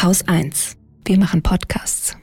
Haus 1. Wir machen Podcasts.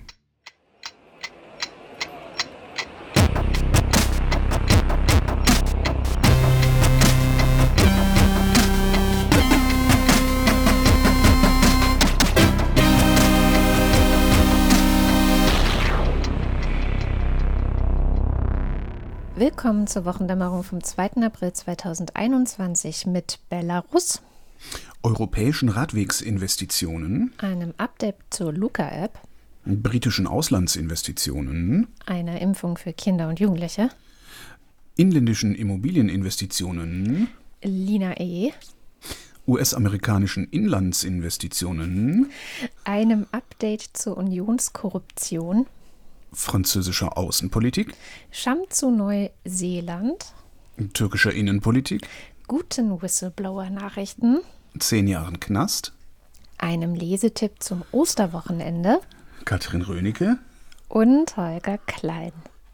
Willkommen zur Wochendämmerung vom 2. April 2021 mit Belarus, europäischen Radwegsinvestitionen, einem Update zur Luca-App, britischen Auslandsinvestitionen, einer Impfung für Kinder und Jugendliche, inländischen Immobilieninvestitionen, Lina E., US-amerikanischen Inlandsinvestitionen, einem Update zur Unionskorruption, französischer Außenpolitik, Scham zu Neuseeland, türkischer Innenpolitik, guten Whistleblower-Nachrichten, 10 Jahren Knast, einem Lesetipp zum Osterwochenende Katrin Rönecke und Holger Klein.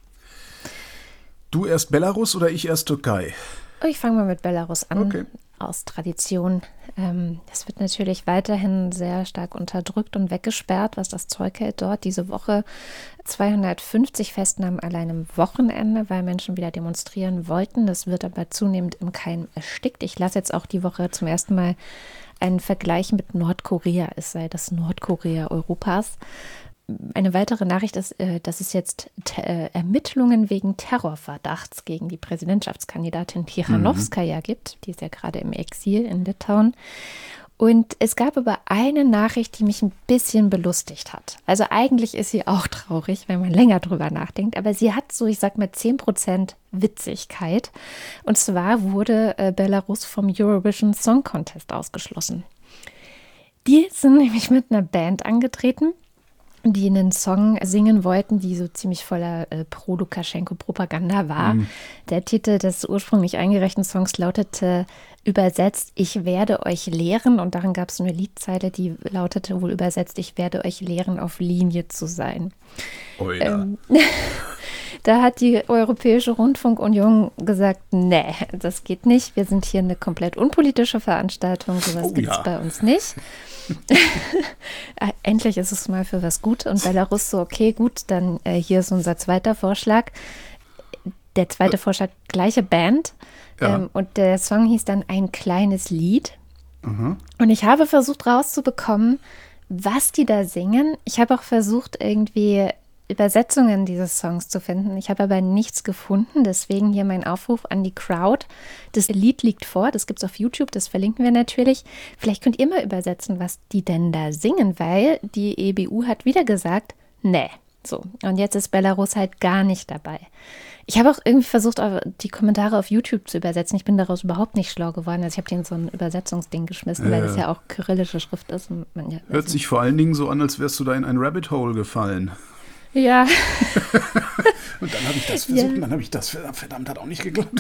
Du erst Belarus oder ich erst Türkei? Ich fange mal mit Belarus an, Okay. Aus Tradition. Es wird natürlich weiterhin sehr stark unterdrückt und weggesperrt, was das Zeug hält dort. Diese Woche 250 Festnahmen allein am Wochenende, weil Menschen wieder demonstrieren wollten. Das wird aber zunehmend im Keim erstickt. Ich lasse jetzt auch die Woche zum ersten Mal einen Vergleich mit Nordkorea. Es sei das Nordkorea Europas. Eine weitere Nachricht ist, dass es jetzt Ermittlungen wegen Terrorverdachts gegen die Präsidentschaftskandidatin Tichanowskaja gibt. Die ist ja gerade im Exil in Litauen. Und es gab aber eine Nachricht, die mich ein bisschen belustigt hat. Also eigentlich ist sie auch traurig, wenn man länger drüber nachdenkt. Aber sie hat so, ich sag mal, 10% Witzigkeit. Und zwar wurde Belarus vom Eurovision Song Contest ausgeschlossen. Die sind nämlich mit einer Band angetreten, die einen Song singen wollten, die so ziemlich voller Pro-Lukaschenko-Propaganda war. Der Titel des ursprünglich eingereichten Songs lautete übersetzt, ich werde euch lehren. Und darin gab es so eine Liedzeile, die lautete wohl übersetzt, ich werde euch lehren, auf Linie zu sein. Oh ja. Da hat die Europäische Rundfunkunion gesagt, nee, das geht nicht. Wir sind hier eine komplett unpolitische Veranstaltung. Sowas gibt es bei uns nicht. Endlich ist es mal für was gut. Und Belarus so, okay, gut, dann hier ist unser zweiter Vorschlag. Der zweite Vorschlag, gleiche Band. Ja. Und der Song hieß dann Ein kleines Lied. Mhm. Und ich habe versucht rauszubekommen, was die da singen. Ich habe auch versucht, irgendwie Übersetzungen dieses Songs zu finden. Ich habe aber nichts gefunden, deswegen hier mein Aufruf an die Crowd. Das Lied liegt vor, das gibt es auf YouTube, das verlinken wir natürlich. Vielleicht könnt ihr mal übersetzen, was die denn da singen, weil die EBU hat wieder gesagt, nee. So, und jetzt ist Belarus halt gar nicht dabei. Ich habe auch irgendwie versucht, die Kommentare auf YouTube zu übersetzen. Ich bin daraus überhaupt nicht schlau geworden. Also ich habe die in so ein Übersetzungsding geschmissen, weil das ja auch kyrillische Schrift ist. Und man ja, Hört sich vor allen Dingen so an, als wärst du da in ein Rabbit Hole gefallen. Ja. Und dann habe ich das versucht und dann habe ich das verdammt hat auch nicht geklappt.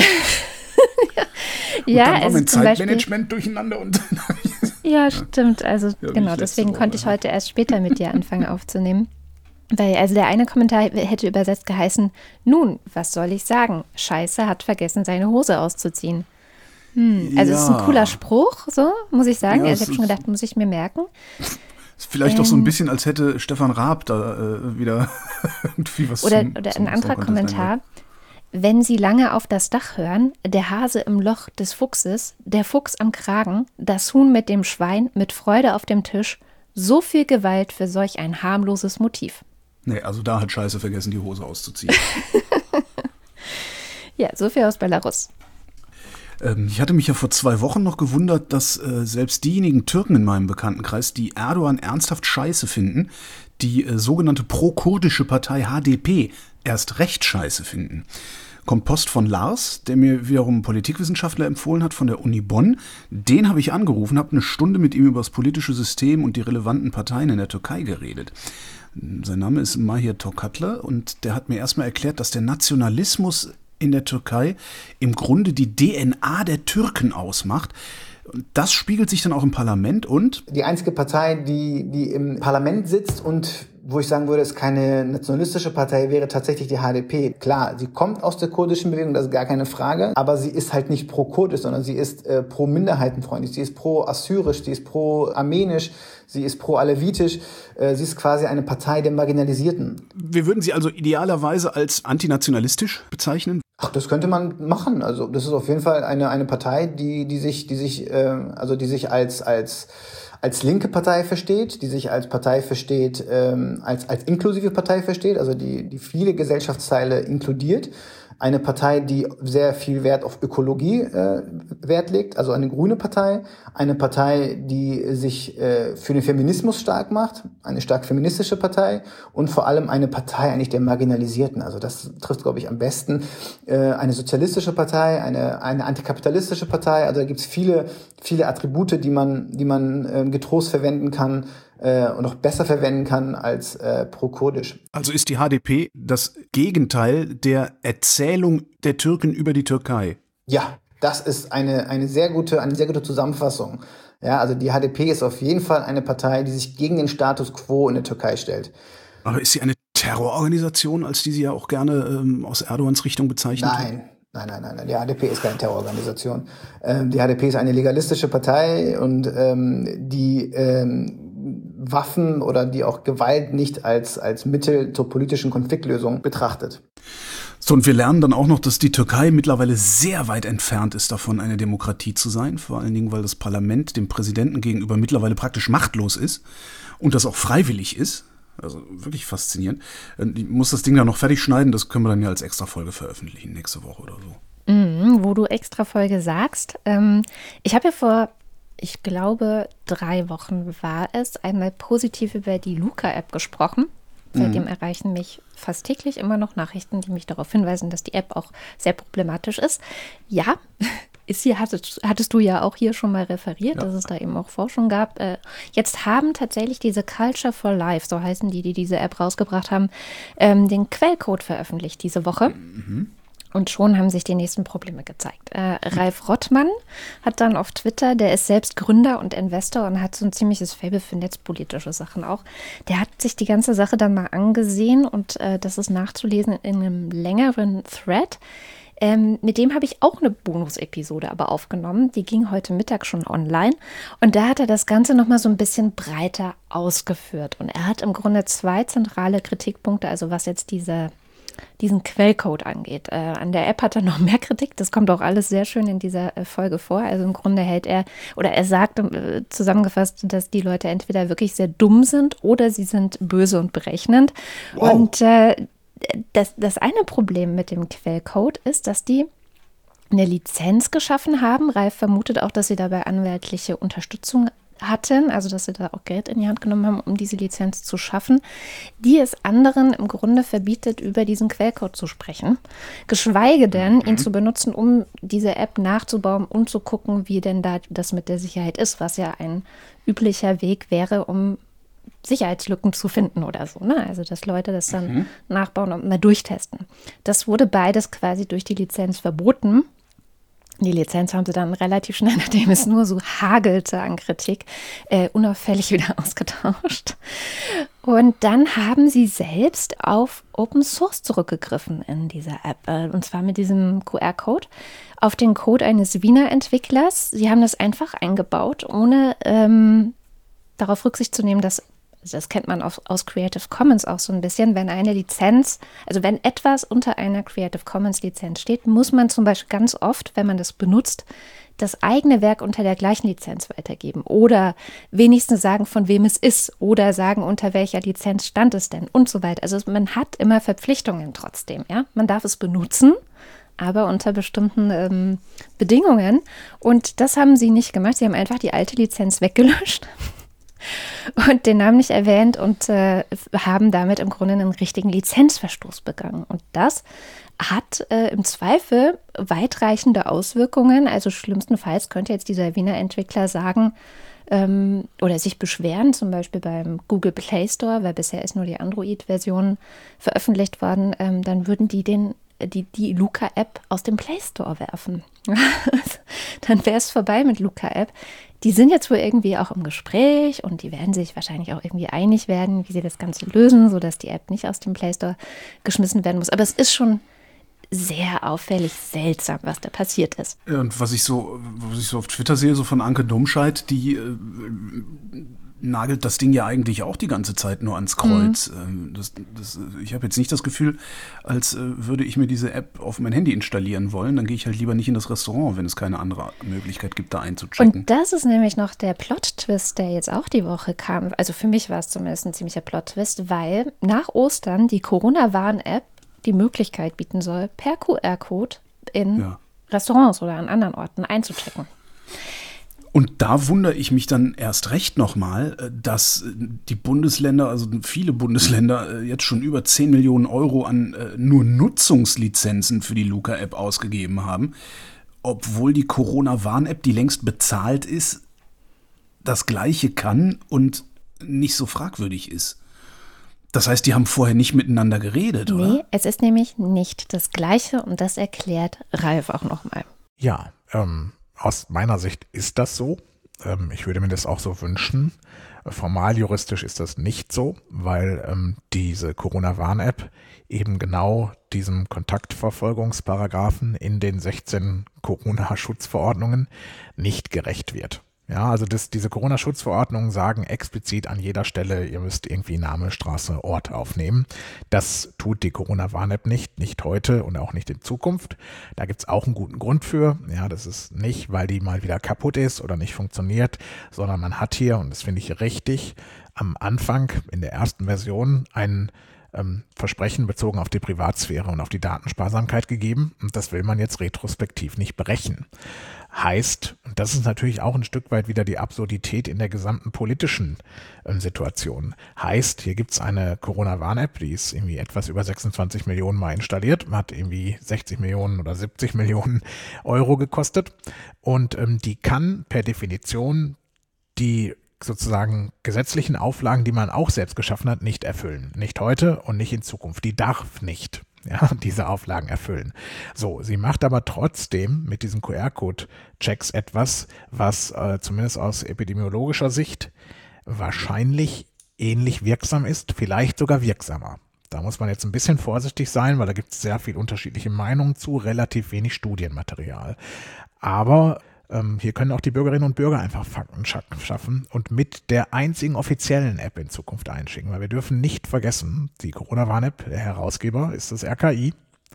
Ja, dann war also mein zum Zeitmanagement durcheinander und dann ja, stimmt. Also Ja, genau, deswegen konnte ich heute erst später mit dir anfangen aufzunehmen. Weil, also der eine Kommentar hätte übersetzt geheißen, nun, was soll ich sagen? Scheiße hat vergessen, seine Hose auszuziehen. Also es ist ein cooler Spruch, so, muss ich sagen. Ja, Also ich habe schon gedacht, muss ich mir merken. Ist vielleicht doch so ein bisschen, als hätte Stefan Raab da wieder irgendwie was Oder zum ein anderer Song Contest Kommentar. Wenn Sie lange auf das Dach hören, der Hase im Loch des Fuchses, der Fuchs am Kragen, das Huhn mit dem Schwein, mit Freude auf dem Tisch, so viel Gewalt für solch ein harmloses Motiv. Nee, also da hat Scheiße vergessen, die Hose auszuziehen. Ja, so viel aus Belarus. Ich hatte mich ja vor 2 Wochen noch gewundert, dass selbst diejenigen Türken in meinem Bekanntenkreis, die Erdogan ernsthaft scheiße finden, die sogenannte pro-kurdische Partei HDP erst recht scheiße finden. Kommt Post von Lars, der mir wiederum einen Politikwissenschaftler empfohlen hat von der Uni Bonn. Den habe ich angerufen, habe eine Stunde mit ihm über das politische System und die relevanten Parteien in der Türkei geredet. Sein Name ist Mahir Tokatlı und der hat mir erstmal erklärt, dass der Nationalismus in der Türkei im Grunde die DNA der Türken ausmacht. Und das spiegelt sich dann auch im Parlament und die einzige Partei, die im Parlament sitzt und wo ich sagen würde, es keine nationalistische Partei wäre, tatsächlich die HDP. Klar, sie kommt aus der kurdischen Bewegung, das ist gar keine Frage, aber sie ist halt nicht pro-kurdisch, sondern sie ist pro-minderheitenfreundlich, sie ist pro-assyrisch, sie ist pro-armenisch, sie ist pro-alevitisch, sie ist quasi eine Partei der Marginalisierten. Wir würden sie also idealerweise als antinationalistisch bezeichnen? Ach, das könnte man machen. Also das ist auf jeden Fall eine Partei, die sich als linke Partei versteht, die sich als Partei versteht, als inklusive Partei versteht, also die viele Gesellschaftsteile inkludiert. Eine Partei, die sehr viel Wert auf Ökologie Wert legt, also eine grüne Partei. Eine Partei, die sich für den Feminismus stark macht, eine stark feministische Partei und vor allem eine Partei eigentlich der Marginalisierten. Also das trifft, glaube ich, am besten. Eine sozialistische Partei, eine antikapitalistische Partei. Also da gibt es viele Attribute, die man getrost verwenden kann, und auch besser verwenden kann als pro-kurdisch. Also ist die HDP das Gegenteil der Erzählung der Türken über die Türkei? Ja, das ist eine sehr gute Zusammenfassung. Ja, also die HDP ist auf jeden Fall eine Partei, die sich gegen den Status quo in der Türkei stellt. Aber ist sie eine Terrororganisation, als die sie ja auch gerne aus Erdogans Richtung bezeichnet? Nein. Die HDP ist keine Terrororganisation. Die HDP ist eine legalistische Partei und die Waffen oder die auch Gewalt nicht als Mittel zur politischen Konfliktlösung betrachtet. So, und wir lernen dann auch noch, dass die Türkei mittlerweile sehr weit entfernt ist davon, eine Demokratie zu sein. Vor allen Dingen, weil das Parlament dem Präsidenten gegenüber mittlerweile praktisch machtlos ist und das auch freiwillig ist. Also wirklich faszinierend. Ich muss das Ding dann noch fertig schneiden, das können wir dann ja als Extra-Folge veröffentlichen, nächste Woche oder so. Wo du Extra-Folge sagst. Ich habe ja vor, ich glaube, 3 Wochen war es, einmal positiv über die Luca-App gesprochen. Seitdem erreichen mich fast täglich immer noch Nachrichten, die mich darauf hinweisen, dass die App auch sehr problematisch ist. Ja, hattest du ja auch hier schon mal referiert, dass es da eben auch Forschung gab. Jetzt haben tatsächlich diese Culture for Life, so heißen die diese App rausgebracht haben, den Quellcode veröffentlicht diese Woche. Und schon haben sich die nächsten Probleme gezeigt. Ralf Rottmann hat dann auf Twitter, der ist selbst Gründer und Investor und hat so ein ziemliches Faible für netzpolitische Sachen auch. Der hat sich die ganze Sache dann mal angesehen und das ist nachzulesen in einem längeren Thread. Mit dem habe ich auch eine Bonus-Episode aber aufgenommen. Die ging heute Mittag schon online. Und da hat er das Ganze nochmal so ein bisschen breiter ausgeführt. Und er hat im Grunde 2 zentrale Kritikpunkte, also was jetzt diesen Quellcode angeht. An der App hat er noch mehr Kritik. Das kommt auch alles sehr schön in dieser Folge vor. Also im Grunde er sagt zusammengefasst, dass die Leute entweder wirklich sehr dumm sind oder sie sind böse und berechnend. Wow. Und das eine Problem mit dem Quellcode ist, dass die eine Lizenz geschaffen haben. Ralf vermutet auch, dass sie dabei anwaltliche Unterstützung hatten, also dass sie da auch Geld in die Hand genommen haben, um diese Lizenz zu schaffen, die es anderen im Grunde verbietet, über diesen Quellcode zu sprechen, geschweige denn, ihn zu benutzen, um diese App nachzubauen und zu gucken, wie denn da das mit der Sicherheit ist, was ja ein üblicher Weg wäre, um Sicherheitslücken zu finden oder so, ne? Also dass Leute das dann nachbauen und mal durchtesten. Das wurde beides quasi durch die Lizenz verboten. Die Lizenz haben sie dann relativ schnell, nachdem es nur so hagelte an Kritik, unauffällig wieder ausgetauscht. Und dann haben sie selbst auf Open Source zurückgegriffen in dieser App. Und zwar mit diesem QR-Code auf den Code eines Wiener Entwicklers. Sie haben das einfach eingebaut, ohne darauf Rücksicht zu nehmen, dass, das kennt man aus Creative Commons auch so ein bisschen, wenn eine Lizenz, also wenn etwas unter einer Creative Commons Lizenz steht, muss man zum Beispiel ganz oft, wenn man das benutzt, das eigene Werk unter der gleichen Lizenz weitergeben oder wenigstens sagen, von wem es ist oder sagen, unter welcher Lizenz stand es denn und so weiter. Also man hat immer Verpflichtungen trotzdem, ja. Man darf es benutzen, aber unter bestimmten Bedingungen. Und das haben sie nicht gemacht. Sie haben einfach die alte Lizenz weggelöscht und den Namen nicht erwähnt und haben damit im Grunde einen richtigen Lizenzverstoß begangen. Und das hat im Zweifel weitreichende Auswirkungen. Also schlimmstenfalls könnte jetzt dieser Wiener Entwickler sagen oder sich beschweren, zum Beispiel beim Google Play Store, weil bisher ist nur die Android-Version veröffentlicht worden, dann würden die Luca-App aus dem Play Store werfen. Dann wäre es vorbei mit Luca-App. Die sind jetzt wohl irgendwie auch im Gespräch und die werden sich wahrscheinlich auch irgendwie einig werden, wie sie das Ganze lösen, sodass die App nicht aus dem Play Store geschmissen werden muss. Aber es ist schon sehr auffällig seltsam, was da passiert ist. Ja, und was ich so auf Twitter sehe, so von Anke Domscheit, die nagelt das Ding ja eigentlich auch die ganze Zeit nur ans Kreuz. Ich habe jetzt nicht das Gefühl, als würde ich mir diese App auf mein Handy installieren wollen. Dann gehe ich halt lieber nicht in das Restaurant, wenn es keine andere Möglichkeit gibt, da einzuchecken. Und das ist nämlich noch der Plot-Twist, der jetzt auch die Woche kam. Also für mich war es zumindest ein ziemlicher Plot-Twist, weil nach Ostern die Corona-Warn-App die Möglichkeit bieten soll, per QR-Code in Restaurants oder an anderen Orten einzuchecken. Und da wundere ich mich dann erst recht nochmal, dass die Bundesländer, also viele Bundesländer, jetzt schon über 10 Millionen Euro an nur Nutzungslizenzen für die Luca-App ausgegeben haben, obwohl die Corona-Warn-App, die längst bezahlt ist, das Gleiche kann und nicht so fragwürdig ist. Das heißt, die haben vorher nicht miteinander geredet, oder? Nee, es ist nämlich nicht das Gleiche und das erklärt Ralf auch nochmal. Ja, aus meiner Sicht ist das so. Ich würde mir das auch so wünschen. Formal juristisch ist das nicht so, weil diese Corona-Warn-App eben genau diesem Kontaktverfolgungsparagraphen in den 16 Corona-Schutzverordnungen nicht gerecht wird. Ja, also diese Corona-Schutzverordnungen sagen explizit an jeder Stelle, ihr müsst irgendwie Name, Straße, Ort aufnehmen. Das tut die Corona-Warn-App nicht heute und auch nicht in Zukunft. Da gibt's auch einen guten Grund für. Ja, das ist nicht, weil die mal wieder kaputt ist oder nicht funktioniert, sondern man hat hier, und das finde ich richtig, am Anfang in der ersten Version ein Versprechen bezogen auf die Privatsphäre und auf die Datensparsamkeit gegeben. Und das will man jetzt retrospektiv nicht brechen. Heißt, und das ist natürlich auch ein Stück weit wieder die Absurdität in der gesamten politischen Situation. Heißt, hier gibt's eine Corona-Warn-App, die ist irgendwie etwas über 26 Millionen Mal installiert, hat irgendwie 60 Millionen oder 70 Millionen Euro gekostet. Und die kann per Definition die sozusagen gesetzlichen Auflagen, die man auch selbst geschaffen hat, nicht erfüllen. Nicht heute und nicht in Zukunft. Die darf nicht diese Auflagen erfüllen. So, sie macht aber trotzdem mit diesen QR-Code-Checks etwas, was zumindest aus epidemiologischer Sicht wahrscheinlich ähnlich wirksam ist, vielleicht sogar wirksamer. Da muss man jetzt ein bisschen vorsichtig sein, weil da gibt es sehr viel unterschiedliche Meinungen zu, relativ wenig Studienmaterial. Aber hier können auch die Bürgerinnen und Bürger einfach Fakten schaffen und mit der einzigen offiziellen App in Zukunft einschicken. Weil wir dürfen nicht vergessen, die Corona-Warn-App, der Herausgeber ist das RKI.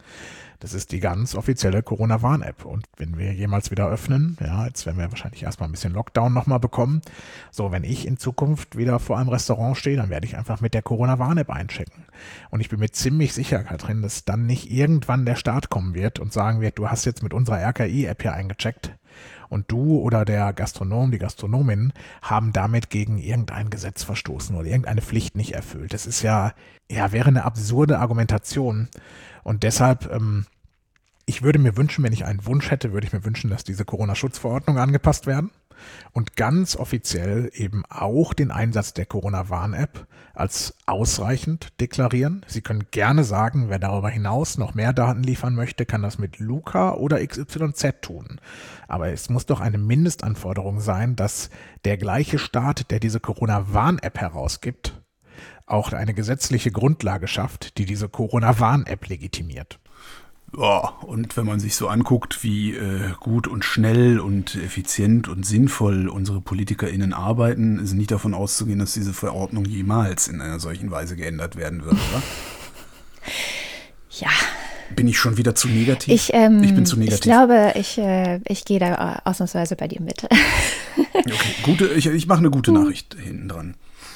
Das ist die ganz offizielle Corona-Warn-App. Und wenn wir jemals wieder öffnen, ja, jetzt werden wir wahrscheinlich erstmal ein bisschen Lockdown nochmal bekommen. So, wenn ich in Zukunft wieder vor einem Restaurant stehe, dann werde ich einfach mit der Corona-Warn-App einchecken. Und ich bin mir ziemlich sicher, Katrin, dass dann nicht irgendwann der Staat kommen wird und sagen wird, du hast jetzt mit unserer RKI-App hier eingecheckt. Und du oder der Gastronom, die Gastronomin haben damit gegen irgendein Gesetz verstoßen oder irgendeine Pflicht nicht erfüllt. Das ist wäre eine absurde Argumentation. Und deshalb, ich würde mir wünschen, wenn ich einen Wunsch hätte, würde ich mir wünschen, dass diese Corona-Schutzverordnungen angepasst werden und ganz offiziell eben auch den Einsatz der Corona-Warn-App als ausreichend deklarieren. Sie können gerne sagen, wer darüber hinaus noch mehr Daten liefern möchte, kann das mit Luca oder XYZ tun. Aber es muss doch eine Mindestanforderung sein, dass der gleiche Staat, der diese Corona-Warn-App herausgibt, auch eine gesetzliche Grundlage schafft, die diese Corona-Warn-App legitimiert. Ja, und wenn man sich so anguckt, wie gut und schnell und effizient und sinnvoll unsere PolitikerInnen arbeiten, ist nicht davon auszugehen, dass diese Verordnung jemals in einer solchen Weise geändert werden wird, oder? Ja. Bin ich schon wieder zu negativ? Ich bin zu negativ. Ich glaube, ich gehe da ausnahmsweise bei dir mit. Okay, ich mache eine gute Nachricht hinten dran.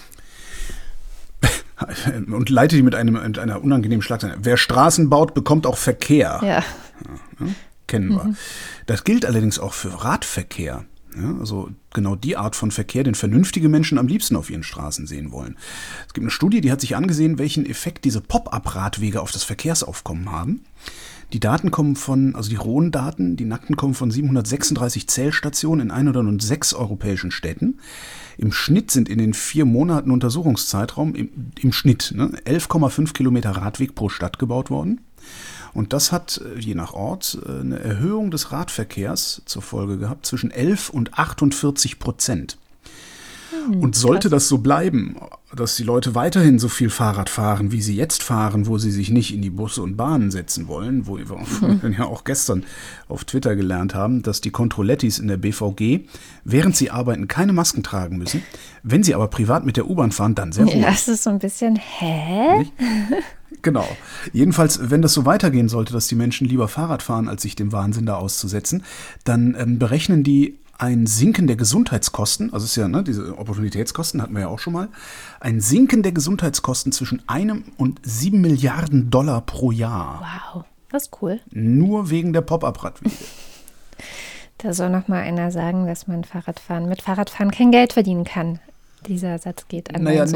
Und leite die mit einer unangenehmen Schlagzeile. Wer Straßen baut, bekommt auch Verkehr. Ja, kennen wir. Das gilt allerdings auch für Radverkehr. Ja, also genau die Art von Verkehr, den vernünftige Menschen am liebsten auf ihren Straßen sehen wollen. Es gibt eine Studie, die hat sich angesehen, welchen Effekt diese Pop-up-Radwege auf das Verkehrsaufkommen haben. Die Daten kommen die rohen Daten, die nackten kommen von 736 Zählstationen in 106 europäischen Städten. Im Schnitt sind in den 4 Monaten Untersuchungszeitraum im Schnitt 11,5 Kilometer Radweg pro Stadt gebaut worden. Und das hat je nach Ort eine Erhöhung des Radverkehrs zur Folge gehabt zwischen 11 und 48%. Und sollte das so bleiben, dass die Leute weiterhin so viel Fahrrad fahren, wie sie jetzt fahren, wo sie sich nicht in die Busse und Bahnen setzen wollen, wo wir ja auch gestern auf Twitter gelernt haben, dass die Controlettis in der BVG, während sie arbeiten, keine Masken tragen müssen. Wenn sie aber privat mit der U-Bahn fahren, dann sehr wohl. Ja, das ist so ein bisschen, hä? Nicht? Genau. Jedenfalls, wenn das so weitergehen sollte, dass die Menschen lieber Fahrrad fahren, als sich dem Wahnsinn da auszusetzen, dann berechnen die ein Sinken der Gesundheitskosten, also ist ja, ne, diese Opportunitätskosten hatten wir ja auch schon mal, ein Sinken der Gesundheitskosten zwischen 1 und 7 Milliarden $, pro Jahr. Wow, das ist cool. Nur wegen der Pop-Up-Radwege. Da soll noch mal einer sagen, dass man mit Fahrradfahren kein Geld verdienen kann. Dieser Satz geht an Naja,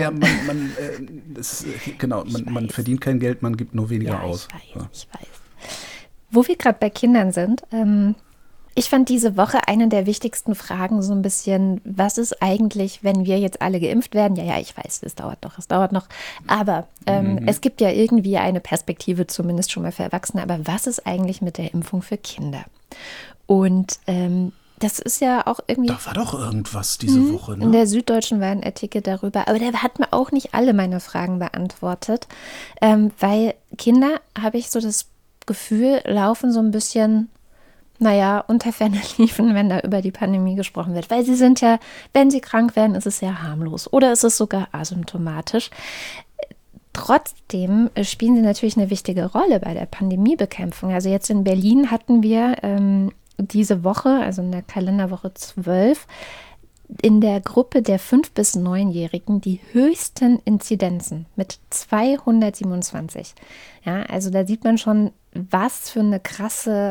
man verdient kein Geld, man gibt nur weniger aus. Ich weiß. Wo wir gerade bei Kindern sind, ich fand diese Woche eine der wichtigsten Fragen so ein bisschen, was ist eigentlich, wenn wir jetzt alle geimpft werden? Ja, ich weiß, es dauert noch. Aber es gibt ja irgendwie eine Perspektive, zumindest schon mal für Erwachsene. Aber was ist eigentlich mit der Impfung für Kinder? Und das ist ja auch irgendwie... Da war doch irgendwas diese Woche, ne? In der Süddeutschen war ein Artikel darüber. Aber der hat mir auch nicht alle meine Fragen beantwortet. Weil Kinder, habe ich so das Gefühl, laufen so ein bisschen... unter ferner Liefen, wenn da über die Pandemie gesprochen wird. Weil sie sind ja, wenn sie krank werden, ist es ja harmlos. Oder ist es sogar asymptomatisch. Trotzdem spielen sie natürlich eine wichtige Rolle bei der Pandemiebekämpfung. Also jetzt in Berlin hatten wir diese Woche, also in der Kalenderwoche 12, in der Gruppe der 5- bis 9-Jährigen die höchsten Inzidenzen mit 227. Ja, also da sieht man schon, was für ein krasser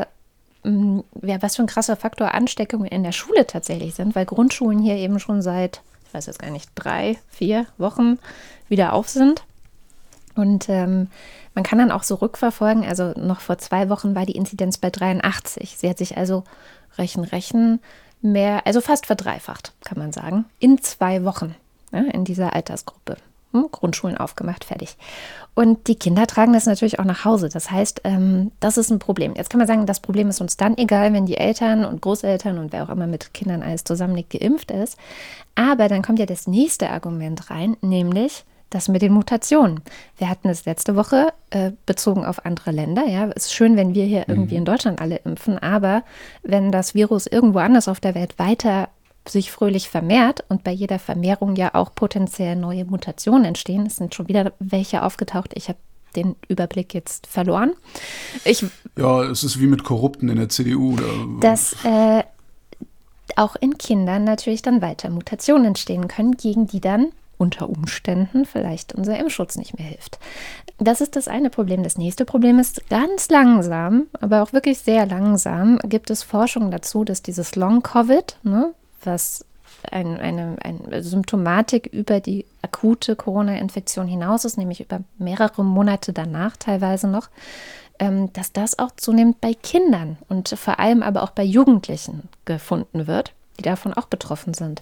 Faktor Ansteckungen in der Schule tatsächlich sind, weil Grundschulen hier eben schon seit, ich weiß jetzt gar nicht, 3-4 Wochen wieder auf sind. Und man kann dann auch so rückverfolgen, also noch vor 2 Wochen war die Inzidenz bei 83. Sie hat sich also mehr, also fast verdreifacht, kann man sagen, in 2 Wochen, ja, in dieser Altersgruppe. Grundschulen aufgemacht, fertig. Und die Kinder tragen das natürlich auch nach Hause. Das heißt, das ist ein Problem. Jetzt kann man sagen, das Problem ist uns dann egal, wenn die Eltern und Großeltern und wer auch immer mit Kindern alles zusammenliegt, geimpft ist. Aber dann kommt ja das nächste Argument rein, nämlich das mit den Mutationen. Wir hatten es letzte Woche bezogen auf andere Länder. Ja, es ist schön, wenn wir hier irgendwie in Deutschland alle impfen, aber wenn das Virus irgendwo anders auf der Welt weiter sich fröhlich vermehrt und bei jeder Vermehrung ja auch potenziell neue Mutationen entstehen. Es sind schon wieder welche aufgetaucht. Ich habe den Überblick jetzt verloren. Ja, es ist wie mit Korrupten in der CDU. Dass auch in Kindern natürlich dann weiter Mutationen entstehen können, gegen die dann unter Umständen vielleicht unser Impfschutz nicht mehr hilft. Das ist das eine Problem. Das nächste Problem ist, ganz langsam, aber auch wirklich sehr langsam, gibt es Forschung dazu, dass dieses Long-Covid, ne, was eine Symptomatik über die akute Corona-Infektion hinaus ist, nämlich über mehrere Monate danach teilweise noch, dass das auch zunehmend bei Kindern und vor allem aber auch bei Jugendlichen gefunden wird, die davon auch betroffen sind.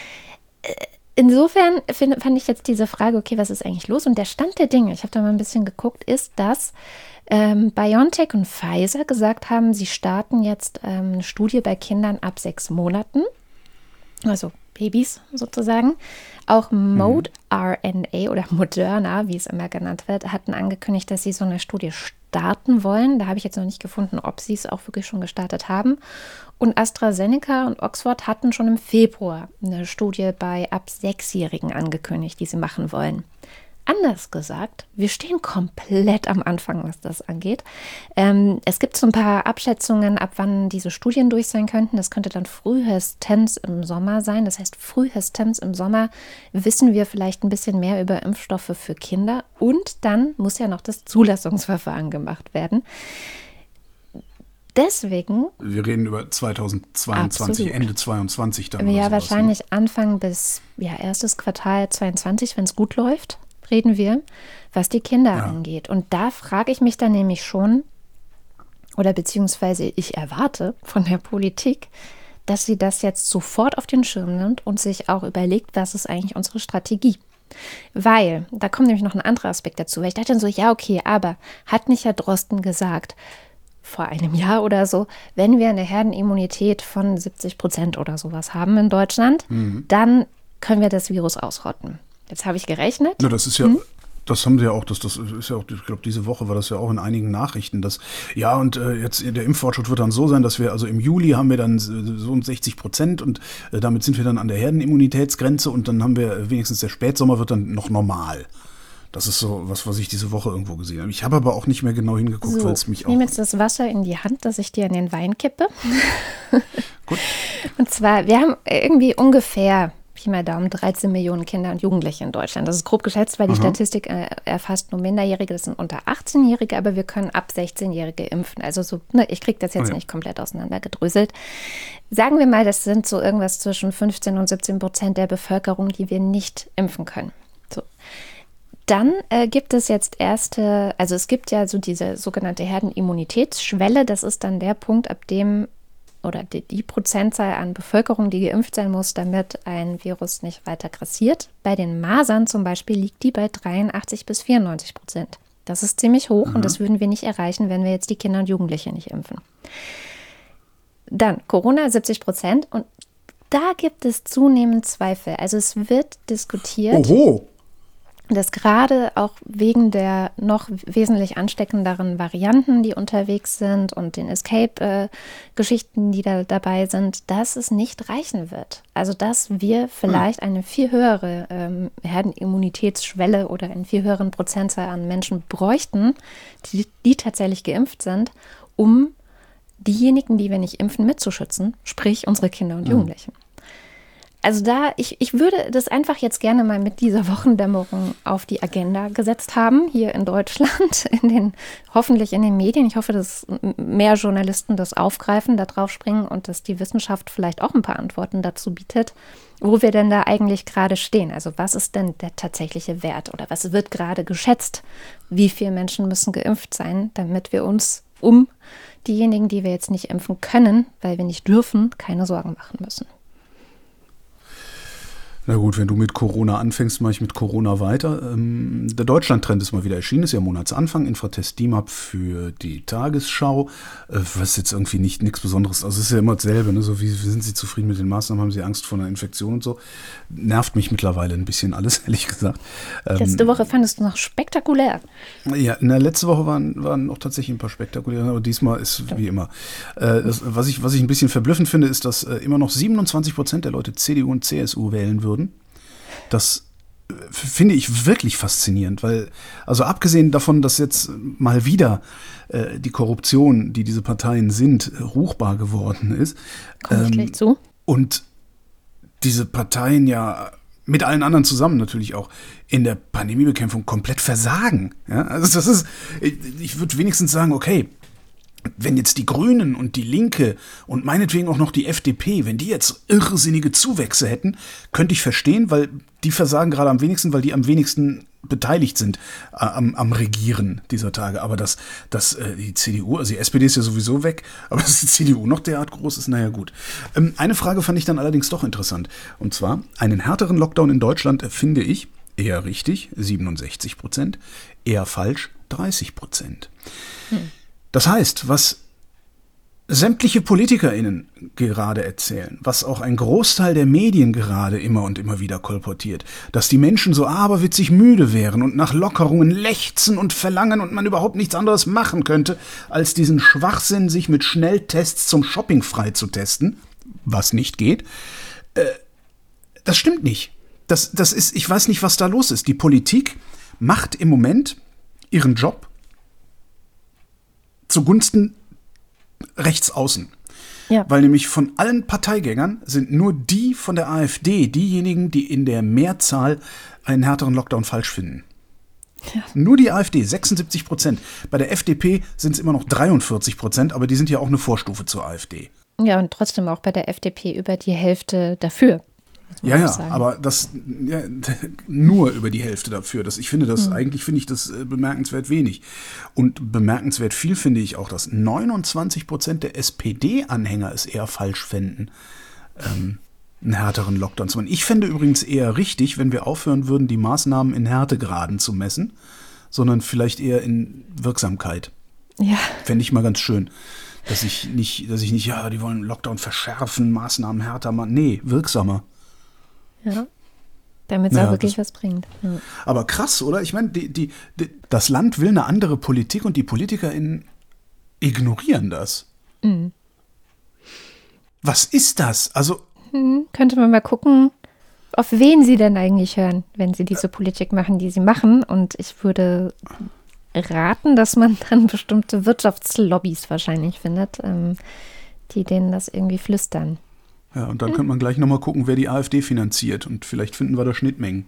Insofern fand ich jetzt diese Frage, okay, was ist eigentlich los? Und der Stand der Dinge, ich habe da mal ein bisschen geguckt, ist, dass BioNTech und Pfizer gesagt haben, sie starten jetzt eine Studie bei Kindern ab 6 Monaten. Also Babys sozusagen. Auch mRNA oder Moderna, wie es immer genannt wird, hatten angekündigt, dass sie so eine Studie starten wollen. Da habe ich jetzt noch nicht gefunden, ob sie es auch wirklich schon gestartet haben. Und AstraZeneca und Oxford hatten schon im Februar eine Studie bei ab 6-Jährigen angekündigt, die sie machen wollen. Anders gesagt, wir stehen komplett am Anfang, was das angeht. Es gibt so ein paar Abschätzungen, ab wann diese Studien durch sein könnten. Das könnte dann frühestens im Sommer sein. Das heißt, frühestens im Sommer wissen wir vielleicht ein bisschen mehr über Impfstoffe für Kinder. Und dann muss ja noch das Zulassungsverfahren gemacht werden. Deswegen... Wir reden über 2022, absolut. Ende 2022 dann. Ja, wahrscheinlich ne? Anfang bis erstes Quartal 2022, wenn es gut läuft. Reden wir, was die Kinder angeht. Und da frage ich mich dann nämlich schon, oder beziehungsweise ich erwarte von der Politik, dass sie das jetzt sofort auf den Schirm nimmt und sich auch überlegt, was ist eigentlich unsere Strategie. Weil, da kommt nämlich noch ein anderer Aspekt dazu, weil ich dachte dann so, ja okay, aber hat nicht Herr Drosten gesagt, vor einem Jahr oder so, wenn wir eine Herdenimmunität von 70% oder sowas haben in Deutschland, dann können wir das Virus ausrotten. Jetzt habe ich gerechnet. Ja, das ist ja, das haben sie ja auch, das ist ja auch, ich glaube, diese Woche war das ja auch in einigen Nachrichten, dass, ja, und jetzt der Impffortschritt wird dann so sein, dass wir, also im Juli haben wir dann so 60% und damit sind wir dann an der Herdenimmunitätsgrenze und dann haben wir wenigstens der Spätsommer wird dann noch normal. Das ist so was ich diese Woche irgendwo gesehen habe. Ich habe aber auch nicht mehr genau hingeguckt, So, weil es mich ich auch... nehme jetzt das Wasser in die Hand, das ich dir in den Wein kippe. Gut. Und zwar, wir haben irgendwie ungefähr, Pi mal Daumen, 13 Millionen Kinder und Jugendliche in Deutschland. Das ist grob geschätzt, weil die Statistik erfasst nur Minderjährige, das sind unter 18-Jährige, aber wir können ab 16-Jährige impfen. Also so, ne, ich kriege das jetzt nicht komplett auseinandergedröselt. Sagen wir mal, das sind so irgendwas zwischen 15 und 17% der Bevölkerung, die wir nicht impfen können. So. Dann gibt es jetzt also es gibt ja so diese sogenannte Herdenimmunitätsschwelle. Das ist dann der Punkt, ab dem, oder die Prozentzahl an Bevölkerung, die geimpft sein muss, damit ein Virus nicht weiter grassiert. Bei den Masern zum Beispiel liegt die bei 83-94%. Das ist ziemlich hoch und das würden wir nicht erreichen, wenn wir jetzt die Kinder und Jugendliche nicht impfen. Dann Corona 70% und da gibt es zunehmend Zweifel. Also es wird diskutiert. Oho! Dass gerade auch wegen der noch wesentlich ansteckenderen Varianten, die unterwegs sind und den Escape-Geschichten, die da dabei sind, dass es nicht reichen wird. Also dass wir vielleicht eine viel höhere Herdenimmunitätsschwelle oder einen viel höheren Prozentzahl an Menschen bräuchten, die tatsächlich geimpft sind, um diejenigen, die wir nicht impfen, mitzuschützen, sprich unsere Kinder und Jugendlichen. Also ich würde das einfach jetzt gerne mal mit dieser Wochendämmerung auf die Agenda gesetzt haben, hier in Deutschland, hoffentlich in den Medien. Ich hoffe, dass mehr Journalisten das aufgreifen, da drauf springen und dass die Wissenschaft vielleicht auch ein paar Antworten dazu bietet, wo wir denn da eigentlich gerade stehen. Also was ist denn der tatsächliche Wert oder was wird gerade geschätzt? Wie viele Menschen müssen geimpft sein, damit wir uns um diejenigen, die wir jetzt nicht impfen können, weil wir nicht dürfen, keine Sorgen machen müssen? Na gut, wenn du mit Corona anfängst, mache ich mit Corona weiter. Der Deutschland-Trend ist mal wieder erschienen, ist ja Monatsanfang, Infratest DIMAP für die Tagesschau, was jetzt irgendwie nichts Besonderes, also es ist ja immer dasselbe, ne? So wie sind Sie zufrieden mit den Maßnahmen, haben Sie Angst vor einer Infektion und so. Nervt mich mittlerweile ein bisschen alles, ehrlich gesagt. Letzte Woche fandest du noch spektakulär. Ja, letzte Woche waren auch tatsächlich ein paar spektakuläre, aber diesmal ist wie immer. Was ich ein bisschen verblüffend finde, ist, dass immer noch 27% der Leute CDU und CSU wählen würden. Das finde ich wirklich faszinierend, weil, also abgesehen davon, dass jetzt mal wieder die Korruption, die diese Parteien sind, ruchbar geworden ist. Komme ich gleich zu. Und diese Parteien ja mit allen anderen zusammen natürlich auch in der Pandemiebekämpfung komplett versagen. Ja? Also das ist, ich würde wenigstens sagen, okay, wenn jetzt die Grünen und die Linke und meinetwegen auch noch die FDP, wenn die jetzt irrsinnige Zuwächse hätten, könnte ich verstehen, weil die versagen gerade am wenigsten, weil die am wenigsten beteiligt sind am Regieren dieser Tage. Aber dass die CDU, also die SPD ist ja sowieso weg, aber dass die CDU noch derart groß ist, naja gut. Eine Frage fand ich dann allerdings doch interessant. Und zwar, einen härteren Lockdown in Deutschland finde ich eher richtig, 67%, eher falsch, 30%. Das heißt, was sämtliche PolitikerInnen gerade erzählen, was auch ein Großteil der Medien gerade immer und immer wieder kolportiert, dass die Menschen so aberwitzig müde wären und nach Lockerungen lechzen und verlangen und man überhaupt nichts anderes machen könnte, als diesen Schwachsinn, sich mit Schnelltests zum Shopping freizutesten, was nicht geht, das stimmt nicht. Das ist, ich weiß nicht, was da los ist. Die Politik macht im Moment ihren Job zugunsten rechts außen. Ja. Weil nämlich von allen Parteigängern sind nur die von der AfD diejenigen, die in der Mehrzahl einen härteren Lockdown falsch finden. Ja. Nur die AfD, 76%. Bei der FDP sind es immer noch 43%, aber die sind ja auch eine Vorstufe zur AfD. Ja, und trotzdem auch bei der FDP über die Hälfte dafür. Ja, aber das nur über die Hälfte dafür. Eigentlich finde ich das bemerkenswert wenig. Und bemerkenswert viel finde ich auch, dass 29% der SPD-Anhänger es eher falsch fänden. einen härteren Lockdown zu machen. Ich fände übrigens eher richtig, wenn wir aufhören würden, die Maßnahmen in Härtegraden zu messen, sondern vielleicht eher in Wirksamkeit. Ja. Fände ich mal ganz schön. Dass ich nicht, ja, die wollen Lockdown verschärfen, Maßnahmen härter machen. Nee, wirksamer. Ja. Damit es auch wirklich was bringt. Ja. Aber krass, oder? Ich meine, das Land will eine andere Politik und die PolitikerInnen ignorieren das. Mhm. Was ist das? Also. Könnte man mal gucken, auf wen sie denn eigentlich hören, wenn sie diese Politik machen, die sie machen. Und ich würde raten, dass man dann bestimmte Wirtschaftslobbys wahrscheinlich findet, die denen das irgendwie flüstern. Ja, und dann könnte man gleich nochmal gucken, wer die AfD finanziert. Und vielleicht finden wir da Schnittmengen.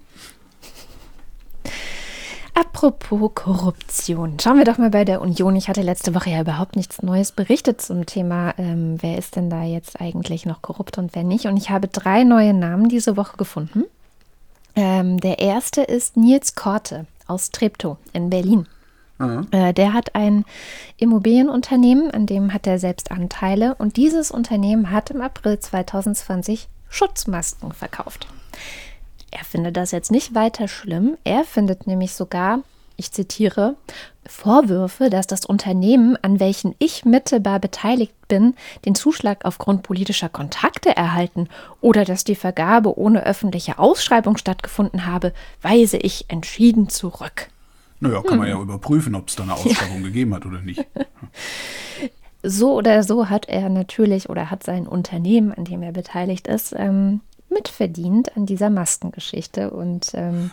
Apropos Korruption. Schauen wir doch mal bei der Union. Ich hatte letzte Woche ja überhaupt nichts Neues berichtet zum Thema, wer ist denn da jetzt eigentlich noch korrupt und wer nicht. Und ich habe 3 neue Namen diese Woche gefunden. Der erste ist Nils Korte aus Treptow in Berlin. Der hat ein Immobilienunternehmen, an dem hat er selbst Anteile. Und dieses Unternehmen hat im April 2020 Schutzmasken verkauft. Er findet das jetzt nicht weiter schlimm. Er findet nämlich sogar, ich zitiere, Vorwürfe, dass das Unternehmen, an welchen ich mittelbar beteiligt bin, den Zuschlag aufgrund politischer Kontakte erhalten oder dass die Vergabe ohne öffentliche Ausschreibung stattgefunden habe, weise ich entschieden zurück. Naja, kann man ja überprüfen, ob es da eine Ausschreibung gegeben hat oder nicht. So oder so hat er natürlich oder hat sein Unternehmen, an dem er beteiligt ist, mitverdient an dieser Maskengeschichte. Und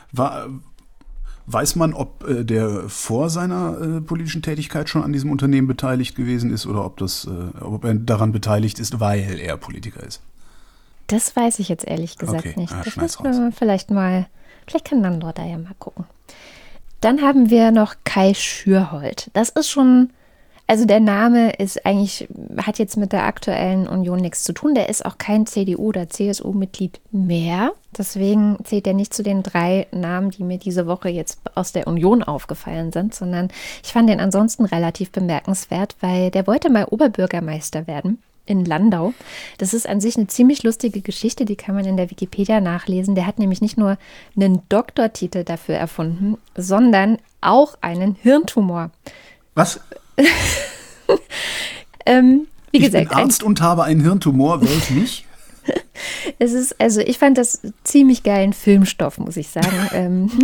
weiß man, ob der vor seiner politischen Tätigkeit schon an diesem Unternehmen beteiligt gewesen ist oder ob er daran beteiligt ist, weil er Politiker ist? Das weiß ich jetzt ehrlich gesagt nicht. Das müssen wir vielleicht kann Nandor da ja mal gucken. Dann haben wir noch Kai Schürholt. Das ist schon, also der Name hat jetzt mit der aktuellen Union nichts zu tun. Der ist auch kein CDU- oder CSU-Mitglied mehr. Deswegen zählt er nicht zu den 3 Namen, die mir diese Woche jetzt aus der Union aufgefallen sind, sondern ich fand den ansonsten relativ bemerkenswert, weil der wollte mal Oberbürgermeister werden in Landau. Das ist an sich eine ziemlich lustige Geschichte, die kann man in der Wikipedia nachlesen. Der hat nämlich nicht nur einen Doktortitel dafür erfunden, sondern auch einen Hirntumor. Was? Wie gesagt, ich bin Arzt und habe einen Hirntumor, wäre ich nicht? Ich fand das ziemlich geilen Filmstoff, muss ich sagen.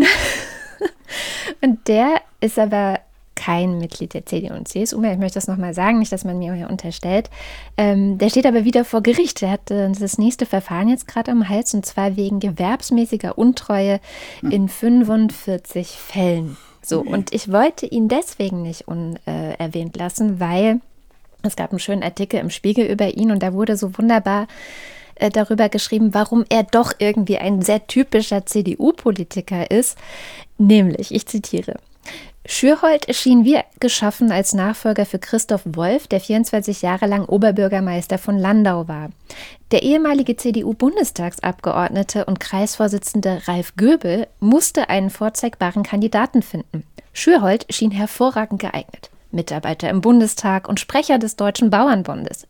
Und der ist aber kein Mitglied der CDU und CSU mehr. Ich möchte das nochmal sagen, nicht, dass man mir hier unterstellt. Der steht aber wieder vor Gericht. Der hat das nächste Verfahren jetzt gerade am Hals, und zwar wegen gewerbsmäßiger Untreue in 45 Fällen. So, und ich wollte ihn deswegen nicht unerwähnt lassen, weil es gab einen schönen Artikel im Spiegel über ihn und da wurde so wunderbar darüber geschrieben, warum er doch irgendwie ein sehr typischer CDU-Politiker ist. Nämlich, ich zitiere: Schürholt erschien wie geschaffen als Nachfolger für Christoph Wolff, der 24 Jahre lang Oberbürgermeister von Landau war. Der ehemalige CDU-Bundestagsabgeordnete und Kreisvorsitzende Ralf Göbel musste einen vorzeigbaren Kandidaten finden. Schürholt schien hervorragend geeignet. Mitarbeiter im Bundestag und Sprecher des Deutschen Brauerbundes,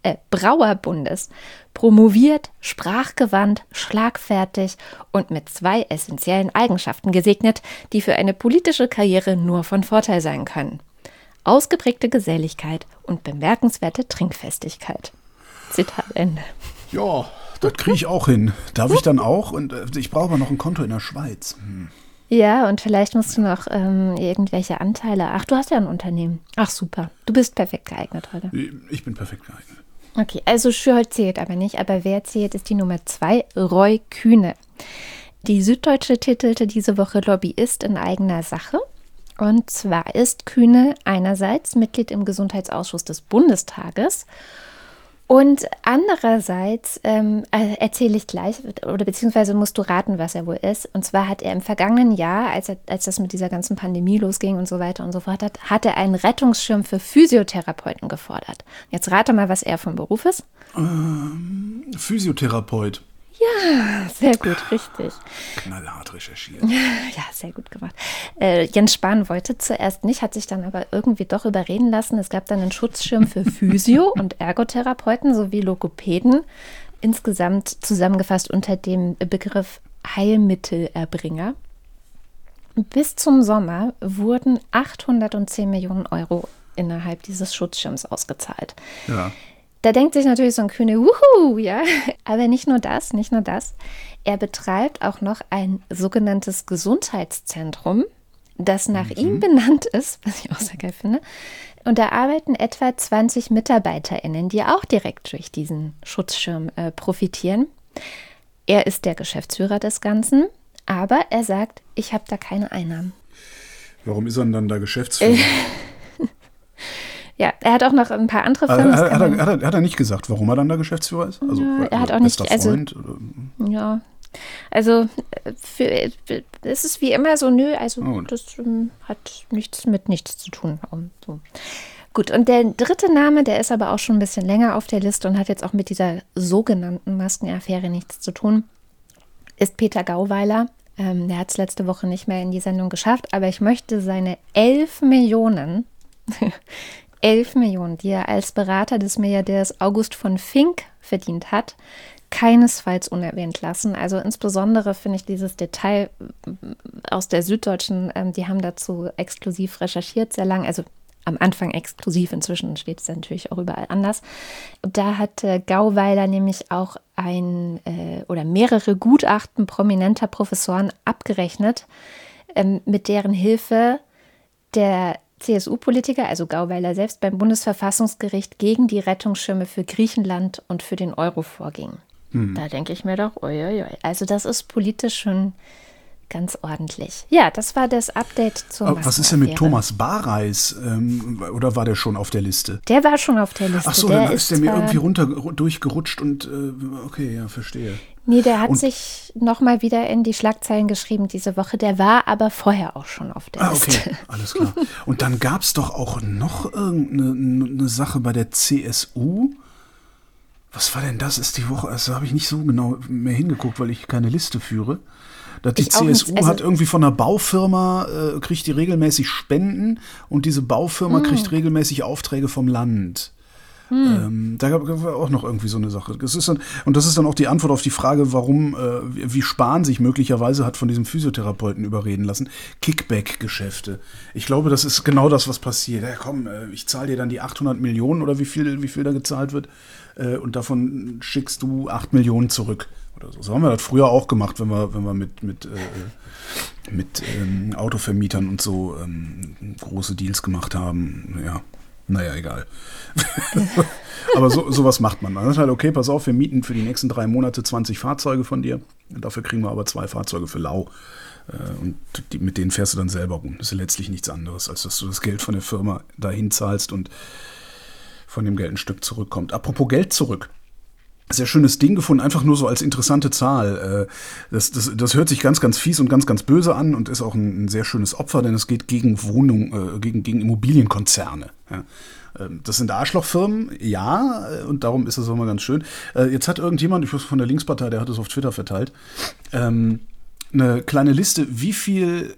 promoviert, sprachgewandt, schlagfertig und mit 2 essentiellen Eigenschaften gesegnet, die für eine politische Karriere nur von Vorteil sein können: ausgeprägte Geselligkeit und bemerkenswerte Trinkfestigkeit. Zitat Ende. Ja, das kriege ich auch hin. Darf ich dann auch? Und ich brauche aber noch ein Konto in der Schweiz. Ja, und vielleicht musst du noch irgendwelche Anteile. Ach, du hast ja ein Unternehmen. Ach, super. Du bist perfekt geeignet heute. Ich bin perfekt geeignet. Okay, also Schürholt zählt aber nicht. Aber wer zählt, ist die Nummer 2, Roy Kühne. Die Süddeutsche titelte diese Woche Lobbyist in eigener Sache. Und zwar ist Kühne einerseits Mitglied im Gesundheitsausschuss des Bundestages. Und andererseits erzähle ich gleich, oder beziehungsweise musst du raten, was er wohl ist. Und zwar hat er im vergangenen Jahr, als das mit dieser ganzen Pandemie losging und so weiter und so fort, hat er einen Rettungsschirm für Physiotherapeuten gefordert. Jetzt rate mal, was er von Beruf ist. Physiotherapeut. Ja, sehr gut, richtig. Knallhart recherchiert. Ja, sehr gut gemacht. Jens Spahn wollte zuerst nicht, hat sich dann aber irgendwie doch überreden lassen. Es gab dann einen Schutzschirm für Physio- und Ergotherapeuten sowie Logopäden insgesamt zusammengefasst unter dem Begriff Heilmittelerbringer. Bis zum Sommer wurden 810 Millionen Euro innerhalb dieses Schutzschirms ausgezahlt. Ja. Da denkt sich natürlich so ein Kühne, wuhu, ja. Aber nicht nur das. Er betreibt auch noch ein sogenanntes Gesundheitszentrum, das nach ihm benannt ist, was ich auch sehr geil finde. Und da arbeiten etwa 20 MitarbeiterInnen, die auch direkt durch diesen Schutzschirm profitieren. Er ist der Geschäftsführer des Ganzen, aber er sagt, ich habe da keine Einnahmen. Warum ist er denn dann da Geschäftsführer? Ja, er hat auch noch ein paar andere Firmen. Hat er nicht gesagt, warum er dann da Geschäftsführer ist? Also, ja, er hat auch nicht, Freund, ja, also es ist wie immer so, das hat nichts mit nichts zu tun. So. Gut, und der dritte Name, der ist aber auch schon ein bisschen länger auf der Liste und hat jetzt auch mit dieser sogenannten Maskenaffäre nichts zu tun, ist Peter Gauweiler. Der hat es letzte Woche nicht mehr in die Sendung geschafft, aber ich möchte seine 11 Millionen, 11 Millionen, die er als Berater des Milliardärs August von Fink verdient hat, keinesfalls unerwähnt lassen. Also insbesondere finde ich dieses Detail aus der Süddeutschen, die haben dazu exklusiv recherchiert, sehr lang, also am Anfang exklusiv, inzwischen steht es natürlich auch überall anders. Da hat Gauweiler nämlich auch mehrere Gutachten prominenter Professoren abgerechnet, mit deren Hilfe der CSU-Politiker, also Gauweiler selbst, beim Bundesverfassungsgericht gegen die Rettungsschirme für Griechenland und für den Euro vorging. Da denke ich mir doch, also das ist politisch schon ganz ordentlich. Ja, das war das Update zur Maskenaffäre. Was ist denn mit Thomas Bareis? Oder war der schon auf der Liste? Der war schon auf der Liste. Ach so, dann ist der mir irgendwie durchgerutscht und okay, ja, verstehe. Nee, der hat sich nochmal wieder in die Schlagzeilen geschrieben diese Woche. Der war aber vorher auch schon auf der Liste. Okay, alles klar. Und dann gab es doch auch noch irgendeine Sache bei der CSU. Was war denn das? Ist die Woche, also habe ich nicht so genau mehr hingeguckt, weil ich keine Liste führe. Die CSU hat irgendwie von einer Baufirma, kriegt die regelmäßig Spenden und diese Baufirma kriegt regelmäßig Aufträge vom Land. Da gab es auch noch irgendwie so eine Sache. Das ist dann auch die Antwort auf die Frage, warum, wie Spahn sich möglicherweise hat von diesem Physiotherapeuten überreden lassen. Kickback-Geschäfte. Ich glaube, das ist genau das, was passiert. Ja, komm, ich zahle dir dann die 800 Millionen oder wie viel da gezahlt wird und davon schickst du 8 Millionen zurück. Oder so. So haben wir das früher auch gemacht, wenn wir mit Autovermietern und so große Deals gemacht haben. Ja. Naja, egal. Aber sowas macht man. Man sagt halt, okay, pass auf, wir mieten für die nächsten 3 Monate 20 Fahrzeuge von dir. Dafür kriegen wir aber 2 Fahrzeuge für lau. Und mit denen fährst du dann selber rum. Das ist ja letztlich nichts anderes, als dass du das Geld von der Firma dahin zahlst und von dem Geld ein Stück zurückkommt. Apropos Geld zurück. Sehr schönes Ding gefunden, einfach nur so als interessante Zahl. Das hört sich ganz, ganz fies und ganz, ganz böse an und ist auch ein sehr schönes Opfer, denn es geht gegen gegen Immobilienkonzerne. Ja. Das sind Arschlochfirmen, ja, und darum ist es auch mal ganz schön. Jetzt hat irgendjemand, ich weiß von der Linkspartei, der hat es auf Twitter verteilt, eine kleine Liste, wie viel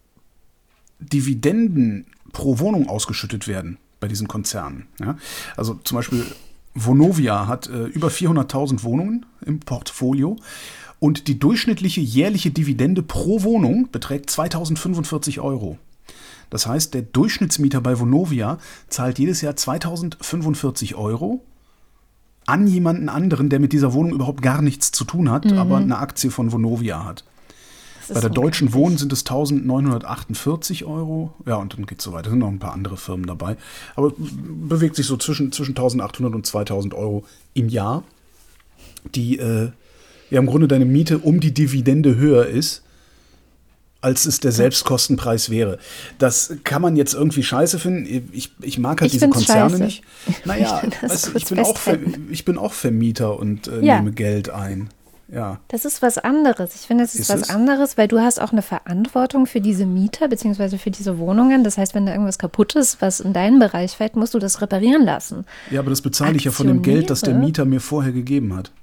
Dividenden pro Wohnung ausgeschüttet werden bei diesen Konzernen. Ja. Also zum Beispiel Vonovia hat über 400.000 Wohnungen im Portfolio und die durchschnittliche jährliche Dividende pro Wohnung beträgt 2.045 Euro. Das heißt, der Durchschnittsmieter bei Vonovia zahlt jedes Jahr 2.045 Euro an jemanden anderen, der mit dieser Wohnung überhaupt gar nichts zu tun hat, aber eine Aktie von Vonovia hat. Bei der Deutschen Wohnen sind es 1.948 Euro. Ja, und dann geht es so weiter. Es sind noch ein paar andere Firmen dabei. Aber bewegt sich so zwischen 1.800 und 2.000 Euro im Jahr, die ja im Grunde deine Miete um die Dividende höher ist, als es der Selbstkostenpreis wäre. Das kann man jetzt irgendwie scheiße finden. Ich mag halt diese Konzerne nicht. Naja, ich bin auch Vermieter und nehme Geld ein. Ja. Das ist was anderes. Ich finde, es ist was anderes, weil du hast auch eine Verantwortung für diese Mieter bzw. für diese Wohnungen. Das heißt, wenn da irgendwas kaputt ist, was in deinen Bereich fällt, musst du das reparieren lassen. Ja, aber das bezahle ich ja von dem Geld, das der Mieter mir vorher gegeben hat.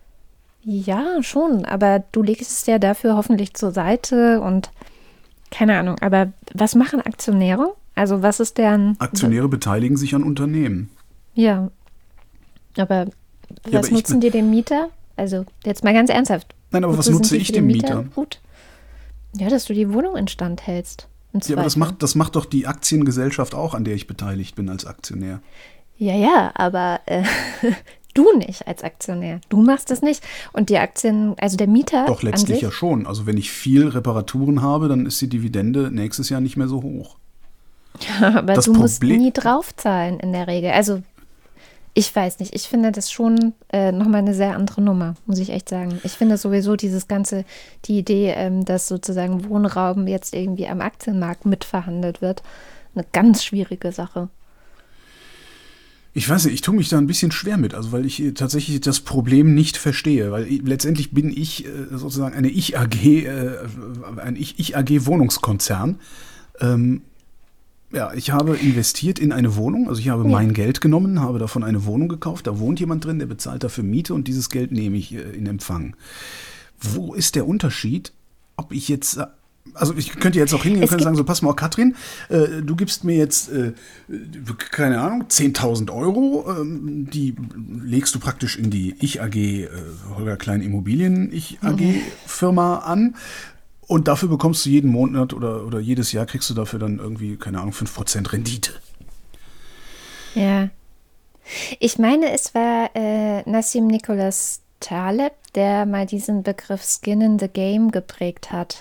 Ja, schon. Aber du legst es ja dafür hoffentlich zur Seite und keine Ahnung. Aber was machen Aktionäre? Also was ist deren... Aktionäre beteiligen sich an Unternehmen. Ja, aber Was nutzen die den Mieter? Also jetzt mal ganz ernsthaft. Nein, aber was nutze ich dem Mieter? Gut. Ja, dass du die Wohnung instand hältst. Ja, aber das macht doch die Aktiengesellschaft auch, an der ich beteiligt bin als Aktionär. Ja, aber du nicht als Aktionär. Du machst das nicht. Und die Aktien, also der Mieter. Doch, letztlich ja schon. Also wenn ich viel Reparaturen habe, dann ist die Dividende nächstes Jahr nicht mehr so hoch. Ja, aber du musst nie draufzahlen in der Regel. Also ich weiß nicht, ich finde das schon nochmal eine sehr andere Nummer, muss ich echt sagen. Ich finde sowieso die Idee, dass sozusagen Wohnraum jetzt irgendwie am Aktienmarkt mitverhandelt wird, eine ganz schwierige Sache. Ich weiß nicht, ich tue mich da ein bisschen schwer mit, also weil ich tatsächlich das Problem nicht verstehe, weil letztendlich bin ich sozusagen eine ein Ich-AG-Wohnungskonzern. Ja, ich habe investiert in eine Wohnung, also ich habe mein Geld genommen, habe davon eine Wohnung gekauft, da wohnt jemand drin, der bezahlt dafür Miete und dieses Geld nehme ich in Empfang. Wo ist der Unterschied, ob ich jetzt, also ich könnte jetzt auch hingehen und sagen, so pass mal, Katrin, du gibst mir jetzt, keine Ahnung, 10.000 €, die legst du praktisch in die Ich-AG, Holger Klein Immobilien Ich-AG-Firma an. Und dafür bekommst du jeden Monat oder jedes Jahr kriegst du dafür dann irgendwie, keine Ahnung, 5% Rendite. Ja. Ich meine, es war Nassim Nicholas Taleb, der mal diesen Begriff Skin in the Game geprägt hat.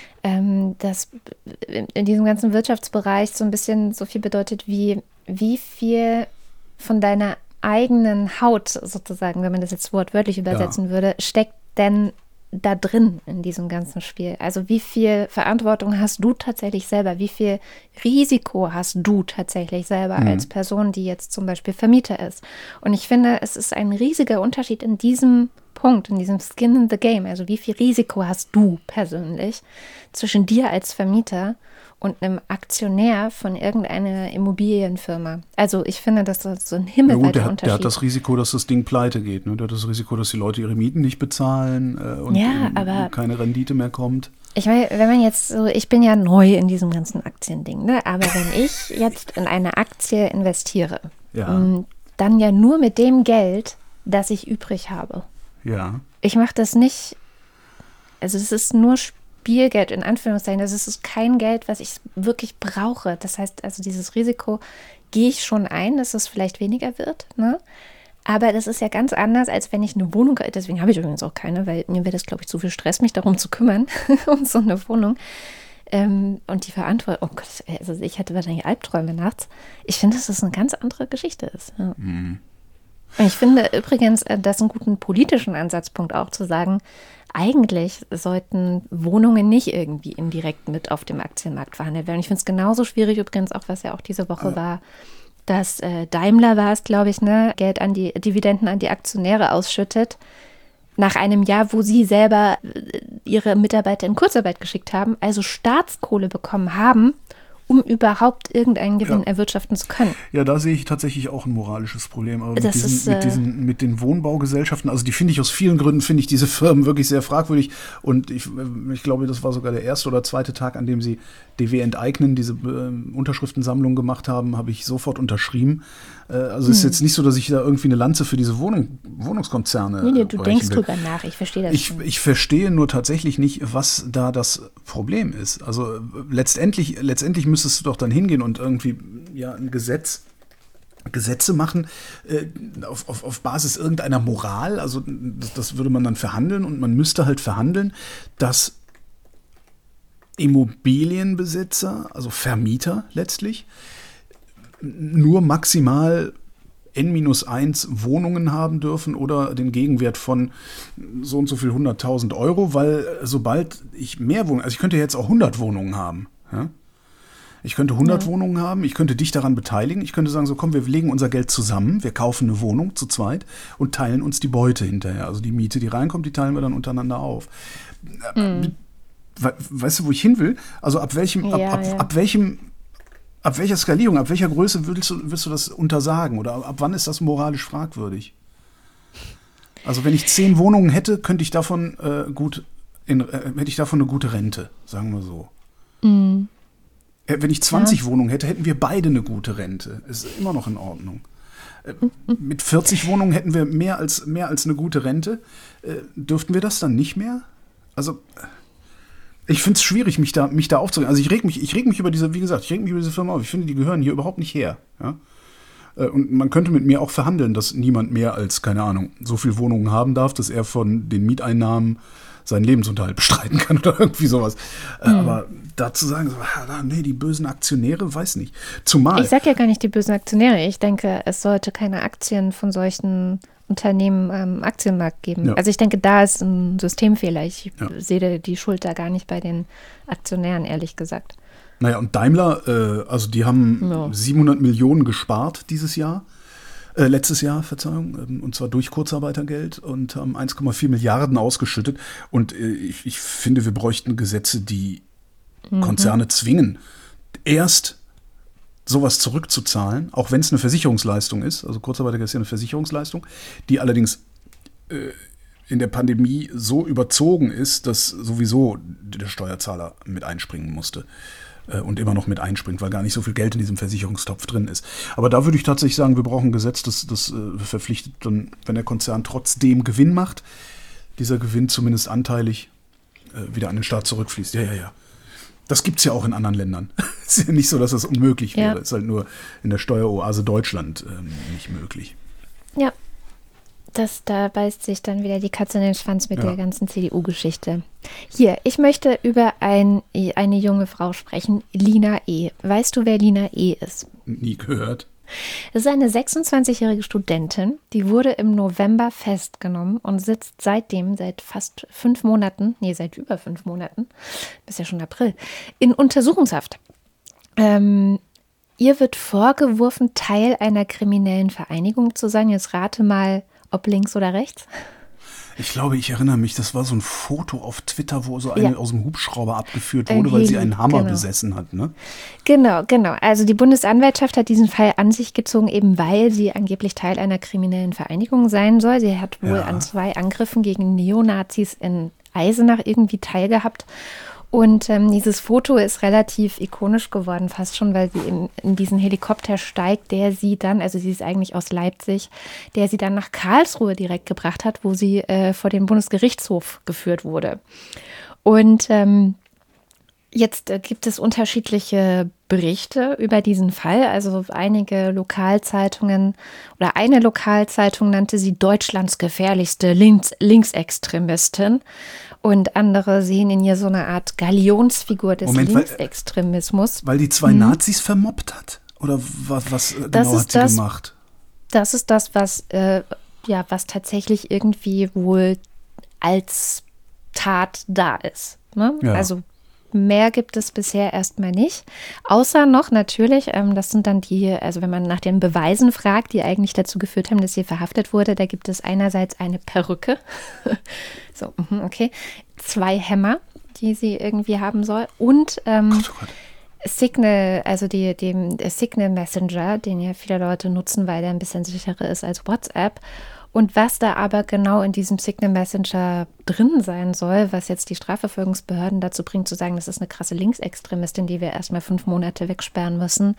Das in diesem ganzen Wirtschaftsbereich so ein bisschen so viel bedeutet wie viel von deiner eigenen Haut sozusagen, wenn man das jetzt wortwörtlich übersetzen würde, steckt denn da drin in diesem ganzen Spiel? Also wie viel Verantwortung hast du tatsächlich selber? Wie viel Risiko hast du tatsächlich selber als Person, die jetzt zum Beispiel Vermieter ist? Und ich finde, es ist ein riesiger Unterschied in diesem Punkt, in diesem Skin in the Game. Also wie viel Risiko hast du persönlich zwischen dir als Vermieter und einem Aktionär von irgendeiner Immobilienfirma? Also ich finde, das ist so ein himmelweiter Unterschied. Der hat das Risiko, dass das Ding pleite geht. Ne? Der hat das Risiko, dass die Leute ihre Mieten nicht bezahlen und keine Rendite mehr kommt. Ich meine, wenn man jetzt so, ich bin ja neu in diesem ganzen Aktiending, ne? Aber wenn ich jetzt in eine Aktie investiere, dann ja nur mit dem Geld, das ich übrig habe. Ja. Ich mache das nicht, also es ist nur Spielgeld in Anführungszeichen, also es ist kein Geld, was ich wirklich brauche. Das heißt, also dieses Risiko gehe ich schon ein, dass es vielleicht weniger wird, ne? Aber das ist ja ganz anders, als wenn ich eine Wohnung, deswegen habe ich übrigens auch keine, weil mir wäre das, glaube ich, zu viel Stress, mich darum zu kümmern, um so eine Wohnung. Und die Verantwortung, oh Gott, also ich hätte wahrscheinlich Albträume nachts. Ich finde, dass das eine ganz andere Geschichte ist. Ja. Und ich finde übrigens, das einen guten politischen Ansatzpunkt auch zu sagen, eigentlich sollten Wohnungen nicht irgendwie indirekt mit auf dem Aktienmarkt verhandelt werden. Ich finde es genauso schwierig übrigens auch, was ja auch diese Woche war, dass Daimler war es, glaube ich, ne, Geld an die Dividenden an die Aktionäre ausschüttet, nach einem Jahr, wo sie selber ihre Mitarbeiter in Kurzarbeit geschickt haben, also Staatskohle bekommen haben, um überhaupt irgendeinen Gewinn erwirtschaften zu können. Ja, da sehe ich tatsächlich auch ein moralisches Problem. Aber mit den Wohnbaugesellschaften, also die finde ich aus vielen Gründen, finde ich diese Firmen wirklich sehr fragwürdig. Und ich glaube, das war sogar der erste oder zweite Tag, an dem sie DW enteignen, diese Unterschriftensammlung gemacht haben, habe ich sofort unterschrieben. Also es ist jetzt nicht so, dass ich da irgendwie eine Lanze für diese Wohnungskonzerne Nee, du denkst drüber nach, ich verstehe das schon. Ich verstehe nur tatsächlich nicht, was da das Problem ist. Also letztendlich müsstest du doch dann hingehen und irgendwie ein Gesetze machen auf Basis irgendeiner Moral. Also das würde man dann verhandeln und man müsste halt verhandeln, dass Immobilienbesitzer, also Vermieter letztlich, nur maximal N-1 Wohnungen haben dürfen oder den Gegenwert von so und so viel 100.000 €, weil sobald ich mehr Wohnungen, also ich könnte jetzt auch 100 Wohnungen haben, ja? Ich könnte 100 Wohnungen haben, ich könnte dich daran beteiligen, ich könnte sagen, so komm, wir legen unser Geld zusammen, wir kaufen eine Wohnung zu zweit und teilen uns die Beute hinterher. Also die Miete, die reinkommt, die teilen wir dann untereinander auf. Weißt du, wo ich hin will? Also ab welcher Skalierung, ab welcher Größe willst du das untersagen? Oder ab wann ist das moralisch fragwürdig? Also wenn ich 10 Wohnungen hätte, könnte ich davon hätte ich davon eine gute Rente, sagen wir so. Wenn ich 20 Wohnungen hätte, hätten wir beide eine gute Rente. Ist immer noch in Ordnung. Mit 40 Wohnungen hätten wir mehr als eine gute Rente. Dürften wir das dann nicht mehr? Also, ich finde es schwierig, mich da aufzuregen. Also ich reg mich über diese Firma auf. Ich finde, die gehören hier überhaupt nicht her. Ja? Und man könnte mit mir auch verhandeln, dass niemand mehr als, keine Ahnung, so viel Wohnungen haben darf, dass er von den Mieteinnahmen seinen Lebensunterhalt bestreiten kann oder irgendwie sowas. Aber dazu sagen, nee, die bösen Aktionäre, weiß nicht. Zumal. Ich sage ja gar nicht die bösen Aktionäre. Ich denke, es sollte keine Aktien von solchen Unternehmen am Aktienmarkt geben. Ja. Also ich denke, da ist ein Systemfehler. Ich sehe die Schuld da gar nicht bei den Aktionären, ehrlich gesagt. Naja, und Daimler, also die haben 700 Millionen gespart letztes Jahr, Verzeihung, und zwar durch Kurzarbeitergeld und haben 1,4 Milliarden ausgeschüttet. Und ich finde, wir bräuchten Gesetze, die Konzerne zwingen, erst sowas zurückzuzahlen, auch wenn es eine Versicherungsleistung ist. Also Kurzarbeitergeld ist ja eine Versicherungsleistung, die allerdings in der Pandemie so überzogen ist, dass sowieso der Steuerzahler mit einspringen musste. Und immer noch mit einspringt, weil gar nicht so viel Geld in diesem Versicherungstopf drin ist. Aber da würde ich tatsächlich sagen, wir brauchen ein Gesetz, das verpflichtet dann, wenn der Konzern trotzdem Gewinn macht, dieser Gewinn zumindest anteilig wieder an den Staat zurückfließt. Ja. Das gibt es ja auch in anderen Ländern. Es ist ja nicht so, dass das unmöglich wäre. Es ist halt nur in der Steueroase Deutschland nicht möglich. Ja, da beißt sich dann wieder die Katze in den Schwanz mit der ganzen CDU-Geschichte. Hier, ich möchte über eine junge Frau sprechen, Lina E. Weißt du, wer Lina E. ist? Nie gehört. Das ist eine 26-jährige Studentin, die wurde im November festgenommen und sitzt seitdem, seit über 5 Monaten, bis ja schon April, in Untersuchungshaft. Ihr wird vorgeworfen, Teil einer kriminellen Vereinigung zu sein. Jetzt rate mal, ob links oder rechts. Ich glaube, ich erinnere mich, das war so ein Foto auf Twitter, wo so eine aus dem Hubschrauber abgeführt wurde, weil sie einen Hammer besessen hat, ne? Genau. Also die Bundesanwaltschaft hat diesen Fall an sich gezogen, eben weil sie angeblich Teil einer kriminellen Vereinigung sein soll. Sie hat wohl an 2 Angriffen gegen Neonazis in Eisenach irgendwie teilgehabt. Und dieses Foto ist relativ ikonisch geworden, fast schon, weil sie in diesen Helikopter steigt, der sie dann, also sie ist eigentlich aus Leipzig, der sie dann nach Karlsruhe direkt gebracht hat, wo sie vor den Bundesgerichtshof geführt wurde. Und jetzt gibt es unterschiedliche Berichte über diesen Fall. Also einige Lokalzeitungen oder eine Lokalzeitung nannte sie Deutschlands gefährlichste Linksextremistin. Und andere sehen in ihr so eine Art Galionsfigur des Linksextremismus. Weil die 2 Nazis vermobbt hat? Oder was genau hat sie gemacht? Das ist das, was tatsächlich irgendwie wohl als Tat da ist. Ne? Ja. Also mehr gibt es bisher erstmal nicht. Außer noch natürlich, das sind dann also wenn man nach den Beweisen fragt, die eigentlich dazu geführt haben, dass sie verhaftet wurde, da gibt es einerseits eine Perücke, so, okay, 2 Hämmer, die sie irgendwie haben soll und Signal, also dem Signal Messenger, den ja viele Leute nutzen, weil der ein bisschen sicherer ist als WhatsApp. Und was da aber genau in diesem Signal Messenger drin sein soll, was jetzt die Strafverfolgungsbehörden dazu bringt, zu sagen, das ist eine krasse Linksextremistin, die wir erstmal 5 Monate wegsperren müssen,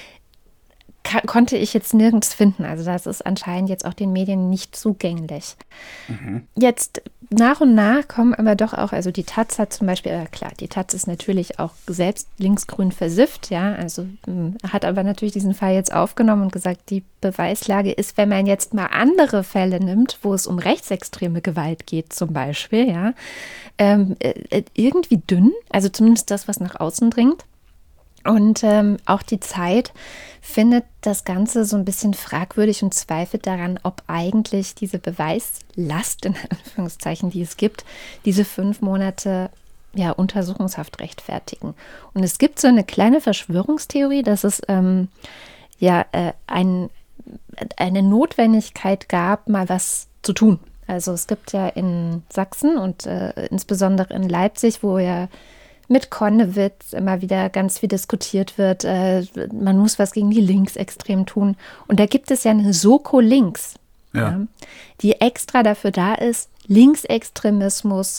konnte ich jetzt nirgends finden. Also das ist anscheinend jetzt auch den Medien nicht zugänglich. Jetzt nach und nach kommen aber doch auch, also die Taz hat zum Beispiel, klar, die Taz ist natürlich auch selbst linksgrün versifft, ja, also hat aber natürlich diesen Fall jetzt aufgenommen und gesagt, die Beweislage ist, wenn man jetzt mal andere Fälle nimmt, wo es um rechtsextreme Gewalt geht zum Beispiel, ja, irgendwie dünn, also zumindest das, was nach außen dringt. Und auch die Zeit findet das Ganze so ein bisschen fragwürdig und zweifelt daran, ob eigentlich diese Beweislast, in Anführungszeichen, die es gibt, diese 5 Monate Untersuchungshaft rechtfertigen. Und es gibt so eine kleine Verschwörungstheorie, dass es eine Notwendigkeit gab, mal was zu tun. Also es gibt ja in Sachsen und insbesondere in Leipzig, wo ja mit Konnewitz immer wieder ganz viel diskutiert wird, man muss was gegen die Linksextremen tun. Und da gibt es ja eine Soko Links, die extra dafür da ist, Linksextremismus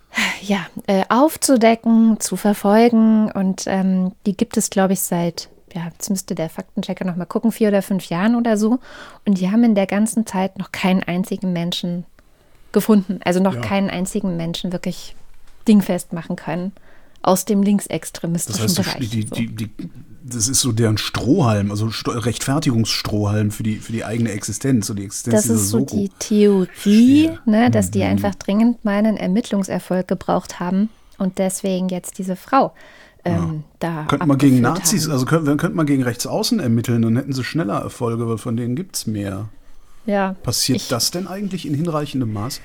aufzudecken, zu verfolgen. Und die gibt es, glaube ich, seit ja, jetzt müsste der Faktenchecker noch mal gucken, 4 oder 5 Jahren oder so. Und die haben in der ganzen Zeit noch keinen einzigen Menschen gefunden. Also noch keinen einzigen Menschen wirklich dingfest machen können aus dem linksextremistischen Bereich. Das ist so deren Strohhalm, also Rechtfertigungsstrohhalm für die eigene Existenz. So die Existenz das ist so die Theorie, ne, dass die einfach dringend mal einen Ermittlungserfolg gebraucht haben und deswegen jetzt diese Frau da könnte man gegen Nazis, also könnte man gegen Rechtsaußen ermitteln, dann hätten sie schneller Erfolge, weil von denen gibt es mehr. Ja. Passiert das denn eigentlich in hinreichendem Maß?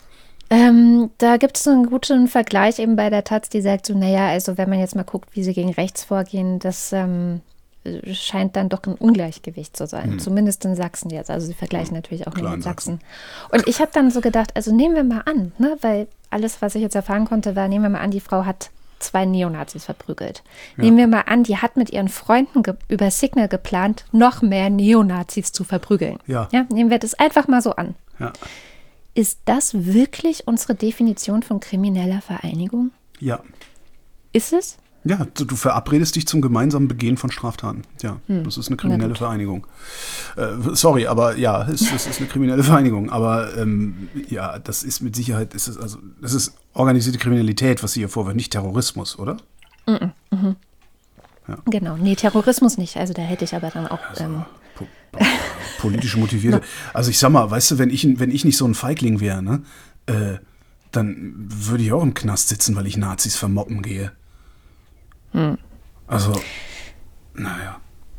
Da gibt es einen guten Vergleich eben bei der Taz, die sagt so, naja, also wenn man jetzt mal guckt, wie sie gegen rechts vorgehen, das scheint dann doch ein Ungleichgewicht zu sein. Zumindest in Sachsen jetzt. Also sie vergleichen natürlich auch nur mit Sachsen. Und ich habe dann so gedacht, also nehmen wir mal an, ne, weil alles, was ich jetzt erfahren konnte, war, nehmen wir mal an, die Frau hat 2 Neonazis verprügelt. Ja. Nehmen wir mal an, die hat mit ihren Freunden über Signal geplant, noch mehr Neonazis zu verprügeln. Ja. Nehmen wir das einfach mal so an. Ja. Ist das wirklich unsere Definition von krimineller Vereinigung? Ja. Ist es? Ja, du verabredest dich zum gemeinsamen Begehen von Straftaten. Ja, das ist eine kriminelle Vereinigung. Sorry, aber ja, es ist eine kriminelle Vereinigung. Aber ja, das ist mit Sicherheit, das ist organisierte Kriminalität, was sie hier vorwirft, nicht Terrorismus, oder? Ja. Genau, nee, Terrorismus nicht. Also da hätte ich aber dann auch... politisch motivierte. Also ich sag mal, weißt du, wenn ich nicht so ein Feigling wäre, ne, dann würde ich auch im Knast sitzen, weil ich Nazis vermoppen gehe. Also, naja.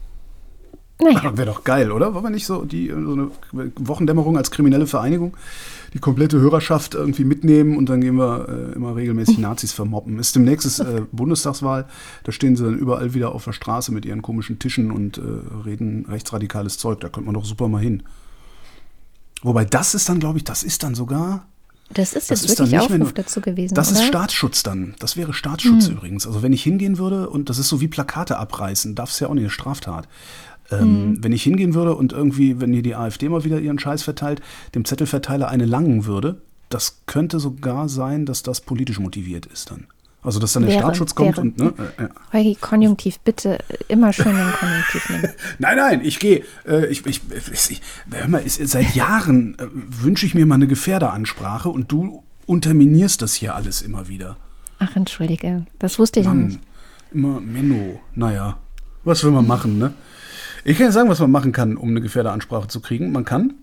Wäre doch geil, oder? War man nicht so eine Wochendämmerung als kriminelle Vereinigung? Die komplette Hörerschaft irgendwie mitnehmen und dann gehen wir immer regelmäßig Nazis vermoppen. Ist demnächst Bundestagswahl, da stehen sie dann überall wieder auf der Straße mit ihren komischen Tischen und reden rechtsradikales Zeug. Da könnte man doch super mal hin. Wobei das ist dann, glaube ich, das ist jetzt wirklich Aufruf dazu gewesen, das oder? ist Staatsschutz dann. Das wäre Staatsschutz übrigens. Also wenn ich hingehen würde, und das ist so wie Plakate abreißen, darf es ja auch nicht eine Straftat. Wenn ich hingehen würde und irgendwie, wenn hier die AfD mal wieder ihren Scheiß verteilt, dem Zettelverteiler eine langen würde, das könnte sogar sein, dass das politisch motiviert ist dann. Also dass dann der Staatsschutz kommt und Holgi, Konjunktiv, bitte immer schön den Konjunktiv nehmen. Nein, ich gehe. Hör mal, seit Jahren wünsche ich mir mal eine Gefährderansprache und du unterminierst das hier alles immer wieder. Ach, entschuldige, das wusste ich nicht. Immer Menno. Naja, was will man machen, ne? Ich kann ja sagen, was man machen kann, um eine Gefährderansprache zu kriegen. Man kann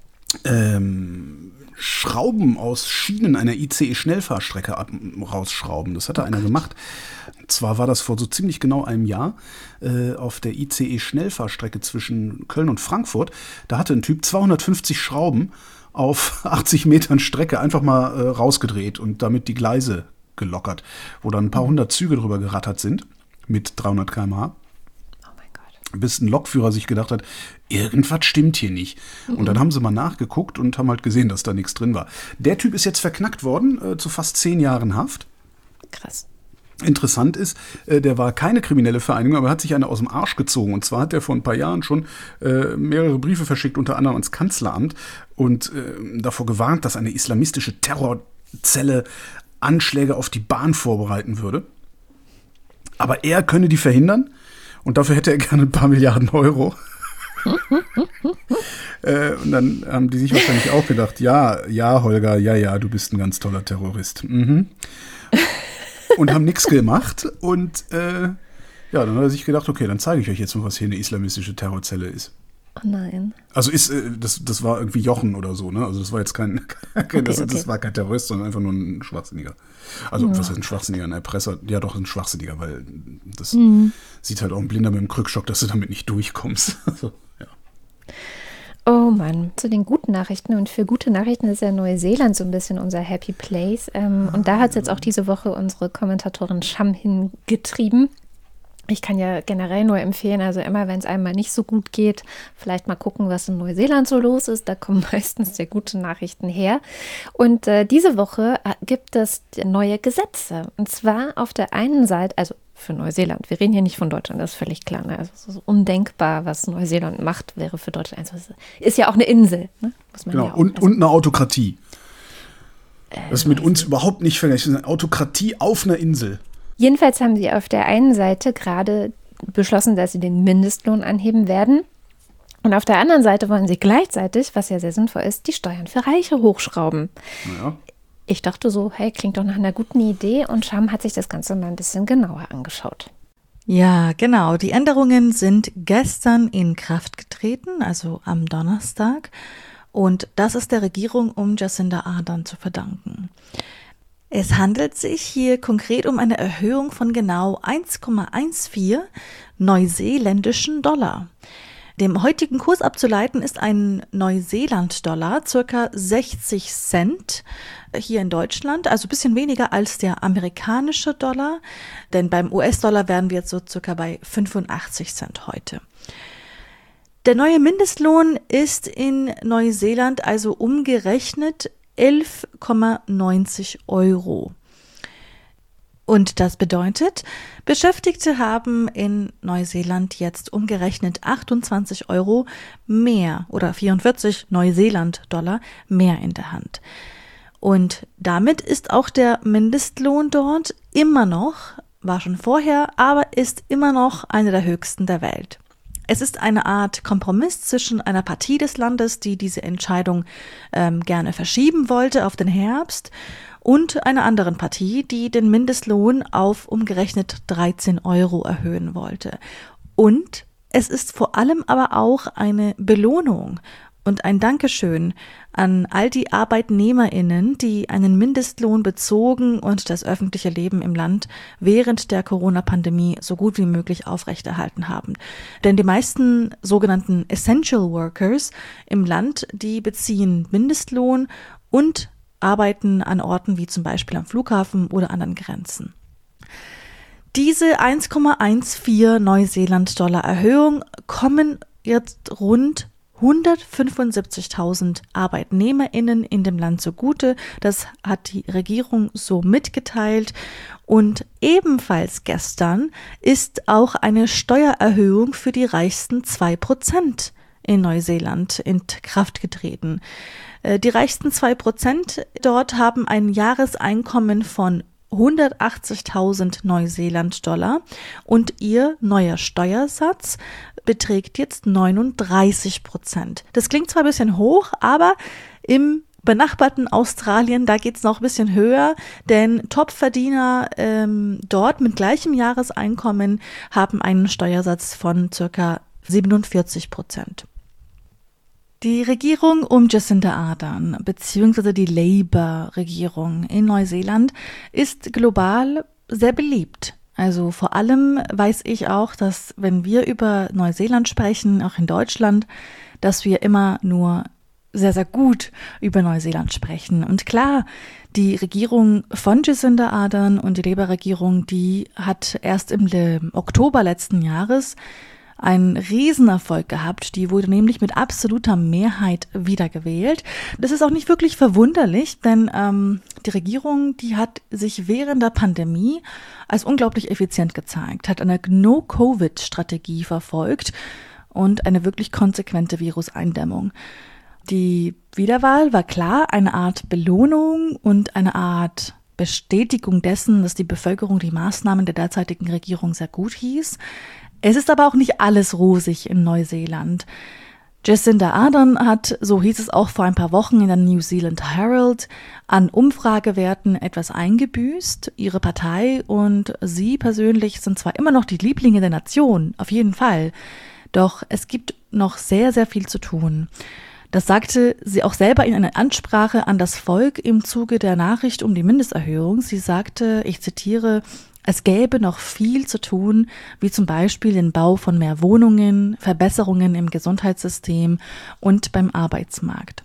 Schrauben aus Schienen einer ICE-Schnellfahrstrecke rausschrauben. Das hatte einer gemacht. Und zwar war das vor so ziemlich genau einem Jahr auf der ICE-Schnellfahrstrecke zwischen Köln und Frankfurt. Da hatte ein Typ 250 Schrauben auf 80 Metern Strecke einfach mal rausgedreht und damit die Gleise gelockert, wo dann ein paar hundert Züge drüber gerattert sind mit 300 km/h. Bis ein Lokführer sich gedacht hat, irgendwas stimmt hier nicht. Und dann haben sie mal nachgeguckt und haben halt gesehen, dass da nichts drin war. Der Typ ist jetzt verknackt worden, zu fast 10 Jahren Haft. Krass. Interessant ist, der war keine kriminelle Vereinigung, aber hat sich eine aus dem Arsch gezogen. Und zwar hat er vor ein paar Jahren schon mehrere Briefe verschickt, unter anderem ans Kanzleramt und davor gewarnt, dass eine islamistische Terrorzelle Anschläge auf die Bahn vorbereiten würde. Aber er könne die verhindern. Und dafür hätte er gerne ein paar Milliarden Euro. Und dann haben die sich wahrscheinlich auch gedacht, ja, Holger, ja, du bist ein ganz toller Terrorist. Und haben nichts gemacht. Und dann hat er sich gedacht, okay, dann zeige ich euch jetzt mal, was hier eine islamistische Terrorzelle ist. Oh nein. Also das war irgendwie Jochen oder so, ne? Also das war jetzt das war kein Terrorist, sondern einfach nur ein Schwachsinniger. Also was heißt ein Schwachsinniger, ein Erpresser? Ja doch, ein Schwachsinniger, weil das sieht halt auch ein Blinder mit dem Krückstock, dass du damit nicht durchkommst. Also, ja. Oh Mann, zu den guten Nachrichten. Und für gute Nachrichten ist ja Neuseeland so ein bisschen unser Happy Place. Und da hat es jetzt auch diese Woche unsere Kommentatorin Sham hingetrieben. Ich kann ja generell nur empfehlen, also immer, wenn es einem mal nicht so gut geht, vielleicht mal gucken, was in Neuseeland so los ist. Da kommen meistens sehr gute Nachrichten her. Und diese Woche gibt es neue Gesetze. Und zwar auf der einen Seite, also für Neuseeland. Wir reden hier nicht von Deutschland, das ist völlig klar. Ne? Also es ist undenkbar, was Neuseeland macht, wäre für Deutschland. Also ist ja auch eine Insel. Ne? Muss man genau, ja auch, und eine Autokratie. Das ist mit uns überhaupt nicht vergleichbar. Eine Autokratie auf einer Insel. Jedenfalls haben sie auf der einen Seite gerade beschlossen, dass sie den Mindestlohn anheben werden. Und auf der anderen Seite wollen sie gleichzeitig, was ja sehr sinnvoll ist, die Steuern für Reiche hochschrauben. Ja. Ich dachte so, hey, klingt doch nach einer guten Idee, und Scham hat sich das Ganze mal ein bisschen genauer angeschaut. Ja, genau. Die Änderungen sind gestern in Kraft getreten, also am Donnerstag. Und das ist der Regierung um Jacinda Ardern zu verdanken. Es handelt sich hier konkret um eine Erhöhung von genau 1,14 neuseeländischen Dollar. Dem heutigen Kurs abzuleiten ist ein Neuseeland-Dollar ca. 60 Cent hier in Deutschland, also ein bisschen weniger als der amerikanische Dollar, denn beim US-Dollar wären wir jetzt so ca. bei 85 Cent heute. Der neue Mindestlohn ist in Neuseeland also umgerechnet 11,90 €. Und das bedeutet, Beschäftigte haben in Neuseeland jetzt umgerechnet 28 € mehr oder 44 Neuseeland-Dollar mehr in der Hand. Und damit ist auch der Mindestlohn dort immer noch, war schon vorher, aber ist immer noch einer der höchsten der Welt. Es ist eine Art Kompromiss zwischen einer Partie des Landes, die diese Entscheidung gerne verschieben wollte auf den Herbst, und einer anderen Partie, die den Mindestlohn auf umgerechnet 13 € erhöhen wollte. Und es ist vor allem aber auch eine Belohnung und ein Dankeschön an all die ArbeitnehmerInnen, die einen Mindestlohn bezogen und das öffentliche Leben im Land während der Corona-Pandemie so gut wie möglich aufrechterhalten haben. Denn die meisten sogenannten Essential Workers im Land, die beziehen Mindestlohn und arbeiten an Orten wie zum Beispiel am Flughafen oder an Grenzen. Diese 1,14 Neuseeland-Dollar Erhöhung kommen jetzt rund 175.000 ArbeitnehmerInnen in dem Land zugute. Das hat die Regierung so mitgeteilt. Und ebenfalls gestern ist auch eine Steuererhöhung für die reichsten 2% in Neuseeland in Kraft getreten. Die reichsten 2% dort haben ein Jahreseinkommen von 180.000 Neuseeland-Dollar und ihr neuer Steuersatz beträgt jetzt 39%. Das klingt zwar ein bisschen hoch, aber im benachbarten Australien, da geht es noch ein bisschen höher, denn Topverdiener dort mit gleichem Jahreseinkommen haben einen Steuersatz von ca. 47%. Die Regierung um Jacinda Ardern bzw. die Labour-Regierung in Neuseeland ist global sehr beliebt. Also vor allem weiß ich auch, dass wenn wir über Neuseeland sprechen, auch in Deutschland, dass wir immer nur sehr, sehr gut über Neuseeland sprechen. Und klar, die Regierung von Jacinda Ardern und die Labour-Regierung, die hat erst im Oktober letzten Jahres einen Riesenerfolg gehabt. Die wurde nämlich mit absoluter Mehrheit wiedergewählt. Das ist auch nicht wirklich verwunderlich, denn die Regierung, die hat sich während der Pandemie als unglaublich effizient gezeigt, hat eine No-Covid-Strategie verfolgt und eine wirklich konsequente Viruseindämmung. Die Wiederwahl war klar eine Art Belohnung und eine Art Bestätigung dessen, dass die Bevölkerung die Maßnahmen der derzeitigen Regierung sehr gut hieß. Es ist aber auch nicht alles rosig in Neuseeland. Jacinda Ardern hat, so hieß es auch vor ein paar Wochen in der New Zealand Herald, an Umfragewerten etwas eingebüßt. Ihre Partei und sie persönlich sind zwar immer noch die Lieblinge der Nation, auf jeden Fall, doch es gibt noch sehr, sehr viel zu tun. Das sagte sie auch selber in einer Ansprache an das Volk im Zuge der Nachricht um die Mindesterhöhung. Sie sagte, ich zitiere, es gäbe noch viel zu tun, wie zum Beispiel den Bau von mehr Wohnungen, Verbesserungen im Gesundheitssystem und beim Arbeitsmarkt.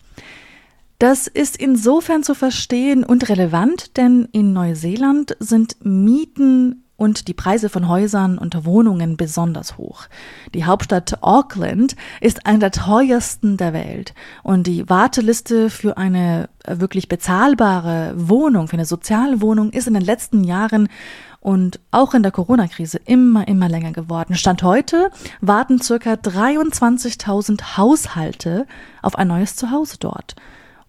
Das ist insofern zu verstehen und relevant, denn in Neuseeland sind Mieten und die Preise von Häusern und Wohnungen besonders hoch. Die Hauptstadt Auckland ist eine der teuersten der Welt und die Warteliste für eine wirklich bezahlbare Wohnung, für eine Sozialwohnung ist in den letzten Jahren und auch in der Corona-Krise immer länger geworden. Stand heute warten ca. 23.000 Haushalte auf ein neues Zuhause dort.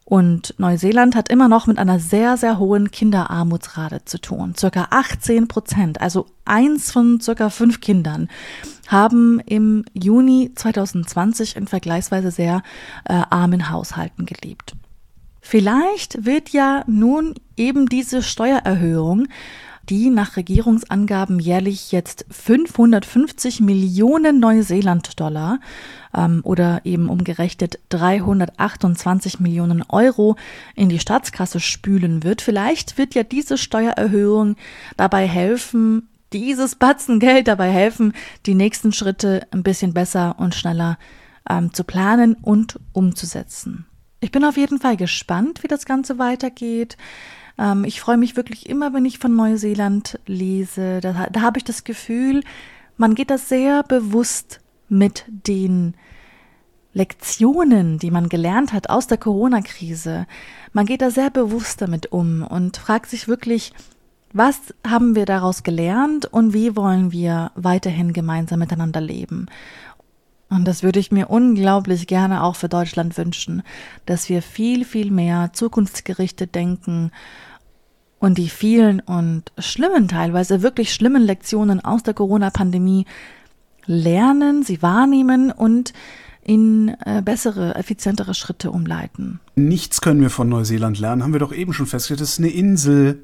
Und Neuseeland hat immer noch mit einer sehr, sehr hohen Kinderarmutsrate zu tun. Circa 18%, also 1 von circa 5 Kindern, haben im Juni 2020 in vergleichsweise sehr armen Haushalten gelebt. Vielleicht wird ja nun eben diese Steuererhöhung, die nach Regierungsangaben jährlich jetzt 550 Millionen Neuseeland-Dollar oder eben umgerechnet 328 Millionen Euro in die Staatskasse spülen wird. Vielleicht wird ja diese Steuererhöhung dabei helfen, dieses Batzen Geld dabei helfen, die nächsten Schritte ein bisschen besser und schneller zu planen und umzusetzen. Ich bin auf jeden Fall gespannt, wie das Ganze weitergeht. Ich freue mich wirklich immer, wenn ich von Neuseeland lese. Da habe ich das Gefühl, man geht da sehr bewusst mit den Lektionen, die man gelernt hat aus der Corona-Krise. Man geht da sehr bewusst damit um und fragt sich wirklich, was haben wir daraus gelernt und wie wollen wir weiterhin gemeinsam miteinander leben? Und das würde ich mir unglaublich gerne auch für Deutschland wünschen, dass wir viel, viel mehr zukunftsgerichtet denken und die vielen und schlimmen, teilweise wirklich schlimmen Lektionen aus der Corona-Pandemie lernen, sie wahrnehmen und in bessere, effizientere Schritte umleiten. Nichts können wir von Neuseeland lernen, haben wir doch eben schon festgestellt, das ist eine Insel.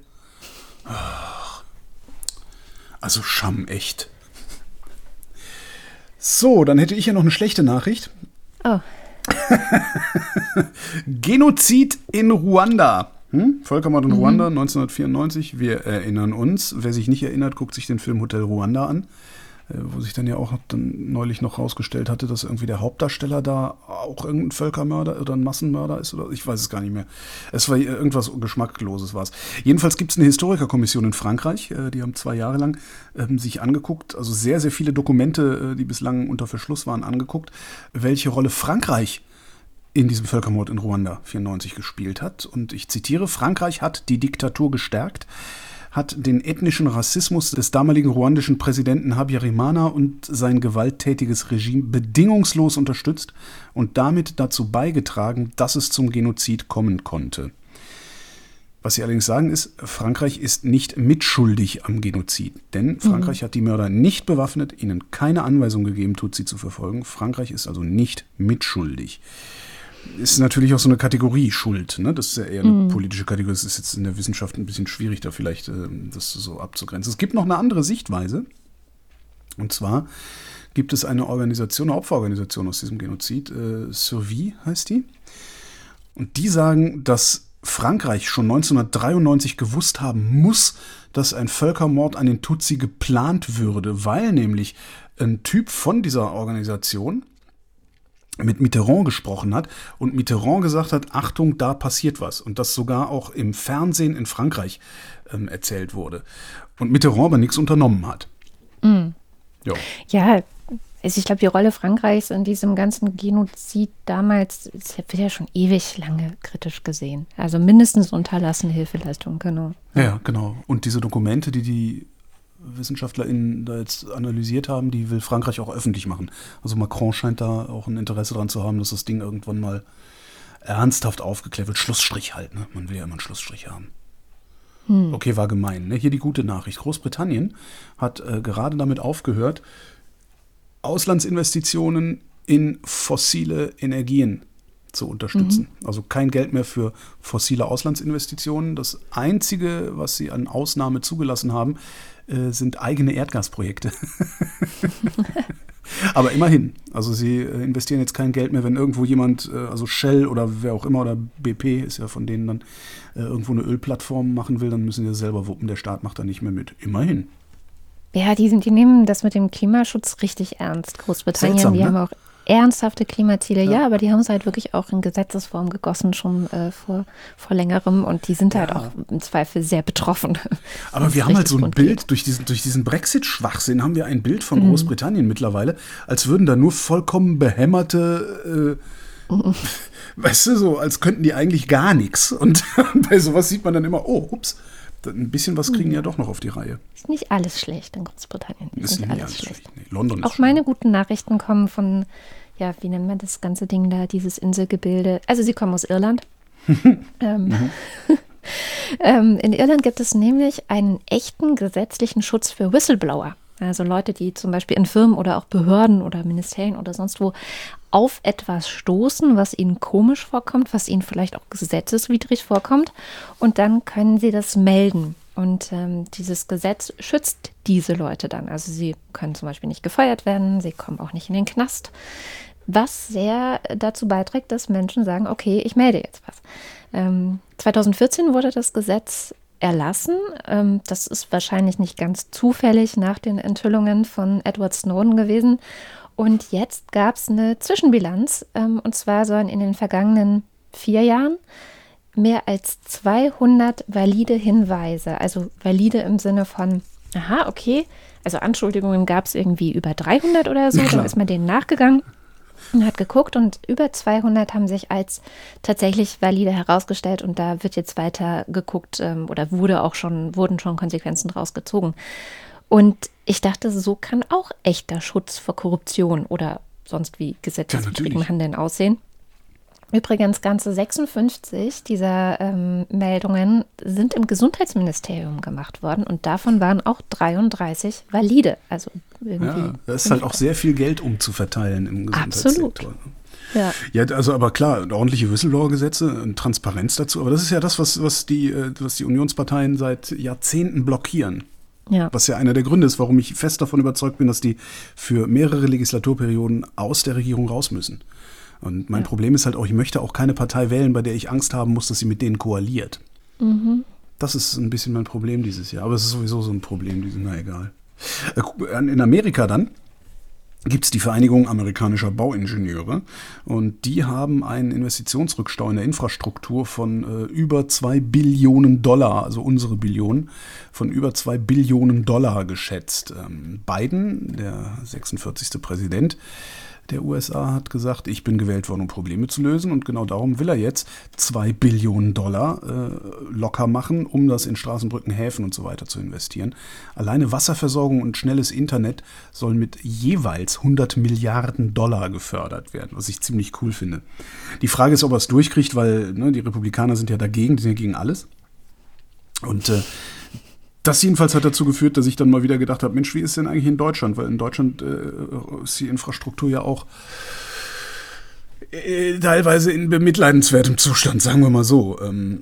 Also Scham, echt. So, dann hätte ich hier noch eine schlechte Nachricht. Oh. Genozid in Ruanda. Völkermord in Ruanda 1994. Wir erinnern uns. Wer sich nicht erinnert, guckt sich den Film Hotel Ruanda an, wo sich dann ja auch dann neulich noch rausgestellt hatte, dass irgendwie der Hauptdarsteller da auch irgendein Völkermörder oder ein Massenmörder ist. Oder ich weiß es gar nicht mehr. Es war irgendwas Geschmackloses war es. Jedenfalls gibt es eine Historikerkommission in Frankreich. Die haben 2 Jahre lang sich angeguckt, also sehr, sehr viele Dokumente, die bislang unter Verschluss waren, angeguckt, welche Rolle Frankreich in diesem Völkermord in Ruanda 94 gespielt hat. Und ich zitiere, Frankreich hat die Diktatur gestärkt, hat den ethnischen Rassismus des damaligen ruandischen Präsidenten Habyarimana und sein gewalttätiges Regime bedingungslos unterstützt und damit dazu beigetragen, dass es zum Genozid kommen konnte. Was sie allerdings sagen ist, Frankreich ist nicht mitschuldig am Genozid, denn Frankreich hat die Mörder nicht bewaffnet, ihnen keine Anweisung gegeben, Tutsi zu verfolgen. Frankreich ist also nicht mitschuldig. Ist natürlich auch so eine Kategorie Schuld, ne? Das ist ja eher eine politische Kategorie. Das ist jetzt in der Wissenschaft ein bisschen schwierig, da vielleicht das so abzugrenzen. Es gibt noch eine andere Sichtweise. Und zwar gibt es eine Organisation, eine Opferorganisation aus diesem Genozid, Survie heißt die. Und die sagen, dass Frankreich schon 1993 gewusst haben muss, dass ein Völkermord an den Tutsi geplant würde, weil nämlich ein Typ von dieser Organisation mit Mitterrand gesprochen hat und Mitterrand gesagt hat, Achtung, da passiert was. Und das sogar auch im Fernsehen in Frankreich erzählt wurde. Und Mitterrand aber nichts unternommen hat. Ja, also ich glaube, die Rolle Frankreichs in diesem ganzen Genozid damals wird ja schon ewig lange kritisch gesehen. Also mindestens unterlassene Hilfeleistungen, genau. Ja, genau. Und diese Dokumente, die WissenschaftlerInnen da jetzt analysiert haben, die will Frankreich auch öffentlich machen. Also Macron scheint da auch ein Interesse dran zu haben, dass das Ding irgendwann mal ernsthaft aufgeklärt wird. Schlussstrich halt, ne? Man will ja immer einen Schlussstrich haben. Okay, war gemein. Ne? Hier die gute Nachricht. Großbritannien hat gerade damit aufgehört, Auslandsinvestitionen in fossile Energien zu unterstützen. Also kein Geld mehr für fossile Auslandsinvestitionen. Das Einzige, was sie an Ausnahme zugelassen haben, sind eigene Erdgasprojekte. Aber immerhin. Also sie investieren jetzt kein Geld mehr, wenn irgendwo jemand, also Shell oder wer auch immer oder BP ist ja von denen dann irgendwo eine Ölplattform machen will, dann müssen sie selber wuppen. Der Staat macht da nicht mehr mit. Immerhin. Ja, die nehmen das mit dem Klimaschutz richtig ernst. Großbritannien, Seltsam, die ne? haben auch ernsthafte Klimaziele, ja, aber die haben es halt wirklich auch in Gesetzesform gegossen, schon vor längerem, und die sind halt auch im Zweifel sehr betroffen. Aber wir haben halt so ein Bild, durch diesen Brexit-Schwachsinn haben wir ein Bild von Großbritannien mittlerweile, als würden da nur vollkommen behämmerte, weißt du, so, als könnten die eigentlich gar nichts. Und bei sowas sieht man dann immer, oh, ups, ein bisschen was kriegen ja doch noch auf die Reihe. Ist nicht alles schlecht in Großbritannien. Ist nicht alles schlecht. Nee, London ist auch meine guten Nachrichten kommen von, ja, wie nennt man das ganze Ding da, dieses Inselgebilde. Also sie kommen aus Irland. In Irland gibt es nämlich einen echten gesetzlichen Schutz für Whistleblower. Also Leute, die zum Beispiel in Firmen oder auch Behörden oder Ministerien oder sonst wo auf etwas stoßen, was ihnen komisch vorkommt, was ihnen vielleicht auch gesetzeswidrig vorkommt. Und dann können sie das melden. Und dieses Gesetz schützt diese Leute dann. Also sie können zum Beispiel nicht gefeuert werden, sie kommen auch nicht in den Knast. Was sehr dazu beiträgt, dass Menschen sagen, okay, ich melde jetzt was. 2014 wurde das Gesetz erlassen. Das ist wahrscheinlich nicht ganz zufällig nach den Enthüllungen von Edward Snowden gewesen. Und jetzt gab es eine Zwischenbilanz. Und zwar sollen in den vergangenen 4 Jahren mehr als 200 valide Hinweise, also valide im Sinne von, aha, okay, also Anschuldigungen gab es irgendwie über 300 oder so, dann ist man denen nachgegangen und hat geguckt und über 200 haben sich als tatsächlich valide herausgestellt und da wird jetzt weiter geguckt oder wurden schon Konsequenzen draus gezogen. Und ich dachte, so kann auch echter Schutz vor Korruption oder sonst wie gesetzeswidrigem Handeln aussehen. Übrigens, ganze 56 dieser Meldungen sind im Gesundheitsministerium gemacht worden und davon waren auch 33 valide. Also irgendwie. Ja, da ist halt auch sehr viel Geld umzuverteilen im Gesundheitssektor. Absolut. Ja. Ja, also aber klar, ordentliche Whistleblower-Gesetze, Transparenz dazu, aber das ist ja das, was die Unionsparteien seit Jahrzehnten blockieren. Ja. Was ja einer der Gründe ist, warum ich fest davon überzeugt bin, dass die für mehrere Legislaturperioden aus der Regierung raus müssen. Und mein Problem ist halt auch, ich möchte auch keine Partei wählen, bei der ich Angst haben muss, dass sie mit denen koaliert. Mhm. Das ist ein bisschen mein Problem dieses Jahr. Aber es ist sowieso so ein Problem, na egal. In Amerika dann gibt es die Vereinigung amerikanischer Bauingenieure und die haben einen Investitionsrückstau in der Infrastruktur von über $2 Billionen, also unsere Billionen, von über $2 Billionen geschätzt. Biden, der 46. Präsident der USA, hat gesagt, ich bin gewählt worden, um Probleme zu lösen und genau darum will er jetzt $2 Billionen locker machen, um das in Straßen, Brücken, Häfen und so weiter zu investieren. Alleine Wasserversorgung und schnelles Internet sollen mit jeweils $100 Milliarden gefördert werden, was ich ziemlich cool finde. Die Frage ist, ob er es durchkriegt, weil die Republikaner sind ja dagegen, die sind ja gegen alles. Und das jedenfalls hat dazu geführt, dass ich dann mal wieder gedacht habe, Mensch, wie ist denn eigentlich in Deutschland? Weil in Deutschland ist die Infrastruktur ja auch teilweise in bemitleidenswertem Zustand, sagen wir mal so.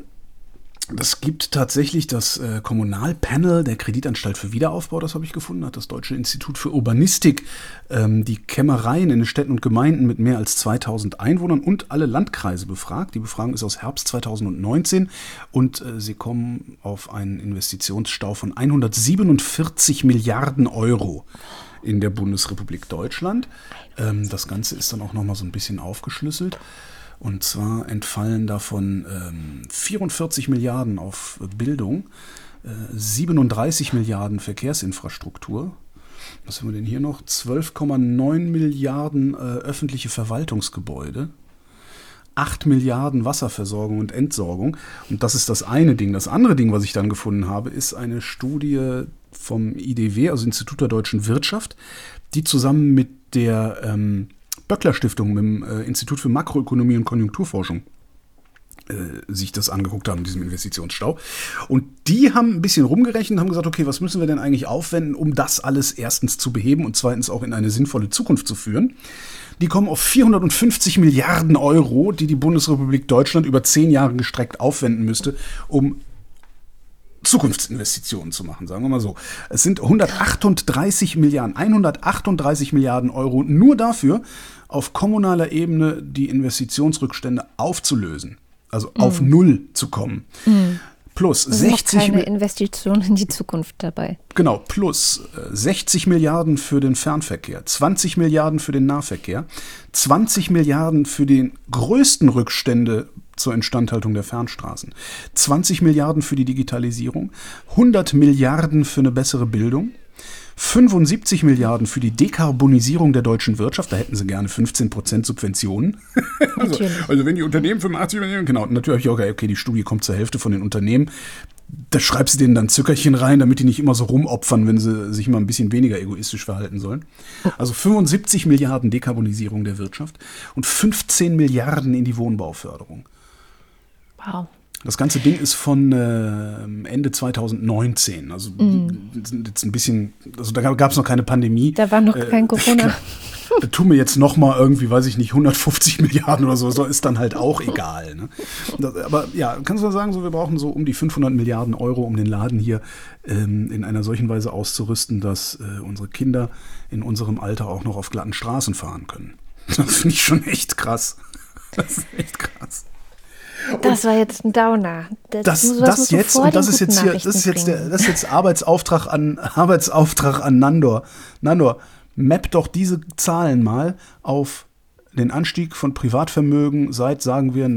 Das gibt tatsächlich das Kommunalpanel der Kreditanstalt für Wiederaufbau, das habe ich gefunden, hat das Deutsche Institut für Urbanistik die Kämmereien in den Städten und Gemeinden mit mehr als 2000 Einwohnern und alle Landkreise befragt. Die Befragung ist aus Herbst 2019 und sie kommen auf einen Investitionsstau von 147 Milliarden Euro in der Bundesrepublik Deutschland. Das Ganze ist dann auch nochmal so ein bisschen aufgeschlüsselt. Und zwar entfallen davon 44 Milliarden auf Bildung, 37 Milliarden Verkehrsinfrastruktur. Was haben wir denn hier noch? 12,9 Milliarden öffentliche Verwaltungsgebäude, 8 Milliarden Wasserversorgung und Entsorgung. Und das ist das eine Ding. Das andere Ding, was ich dann gefunden habe, ist eine Studie vom IDW, also Institut der Deutschen Wirtschaft, die zusammen mit der Böckler-Stiftung, mit dem Institut für Makroökonomie und Konjunkturforschung, sich das angeguckt haben, diesem Investitionsstau. Und die haben ein bisschen rumgerechnet und haben gesagt, okay, was müssen wir denn eigentlich aufwenden, um das alles erstens zu beheben und zweitens auch in eine sinnvolle Zukunft zu führen. Die kommen auf 450 Milliarden Euro, die die Bundesrepublik Deutschland über 10 Jahre gestreckt aufwenden müsste, um Zukunftsinvestitionen zu machen, sagen wir mal so. Es sind 138 Milliarden Euro nur dafür, auf kommunaler Ebene die Investitionsrückstände aufzulösen, also auf Null zu kommen. Plus 60 keine Investition in die Zukunft dabei. Genau, plus 60 Milliarden für den Fernverkehr, 20 Milliarden für den Nahverkehr, 20 Milliarden für die größten Rückstände zur Instandhaltung der Fernstraßen, 20 Milliarden für die Digitalisierung, 100 Milliarden für eine bessere Bildung, 75 Milliarden für die Dekarbonisierung der deutschen Wirtschaft, da hätten sie gerne 15% Subventionen. also wenn die Unternehmen 85 Millionen, genau, natürlich auch, okay, die Studie kommt zur Hälfte von den Unternehmen, da schreibst du denen dann Zückerchen rein, damit die nicht immer so rumopfern, wenn sie sich mal ein bisschen weniger egoistisch verhalten sollen. Also 75 Milliarden Dekarbonisierung der Wirtschaft und 15 Milliarden in die Wohnbauförderung. Wow. Das ganze Ding ist von Ende 2019. Also jetzt ein bisschen, also da gab es noch keine Pandemie. Da war noch kein Corona. Da tun wir jetzt noch mal irgendwie, weiß ich nicht, 150 Milliarden oder so, ist dann halt auch egal. Ne? Aber ja, kannst du mal sagen, so, wir brauchen so um die 500 Milliarden Euro, um den Laden hier in einer solchen Weise auszurüsten, dass unsere Kinder in unserem Alter auch noch auf glatten Straßen fahren können. Das finde ich schon echt krass. Das ist echt krass. Das war jetzt ein Downer. Das ist jetzt Arbeitsauftrag an Nandor. Nandor, map doch diese Zahlen mal auf den Anstieg von Privatvermögen seit, sagen wir,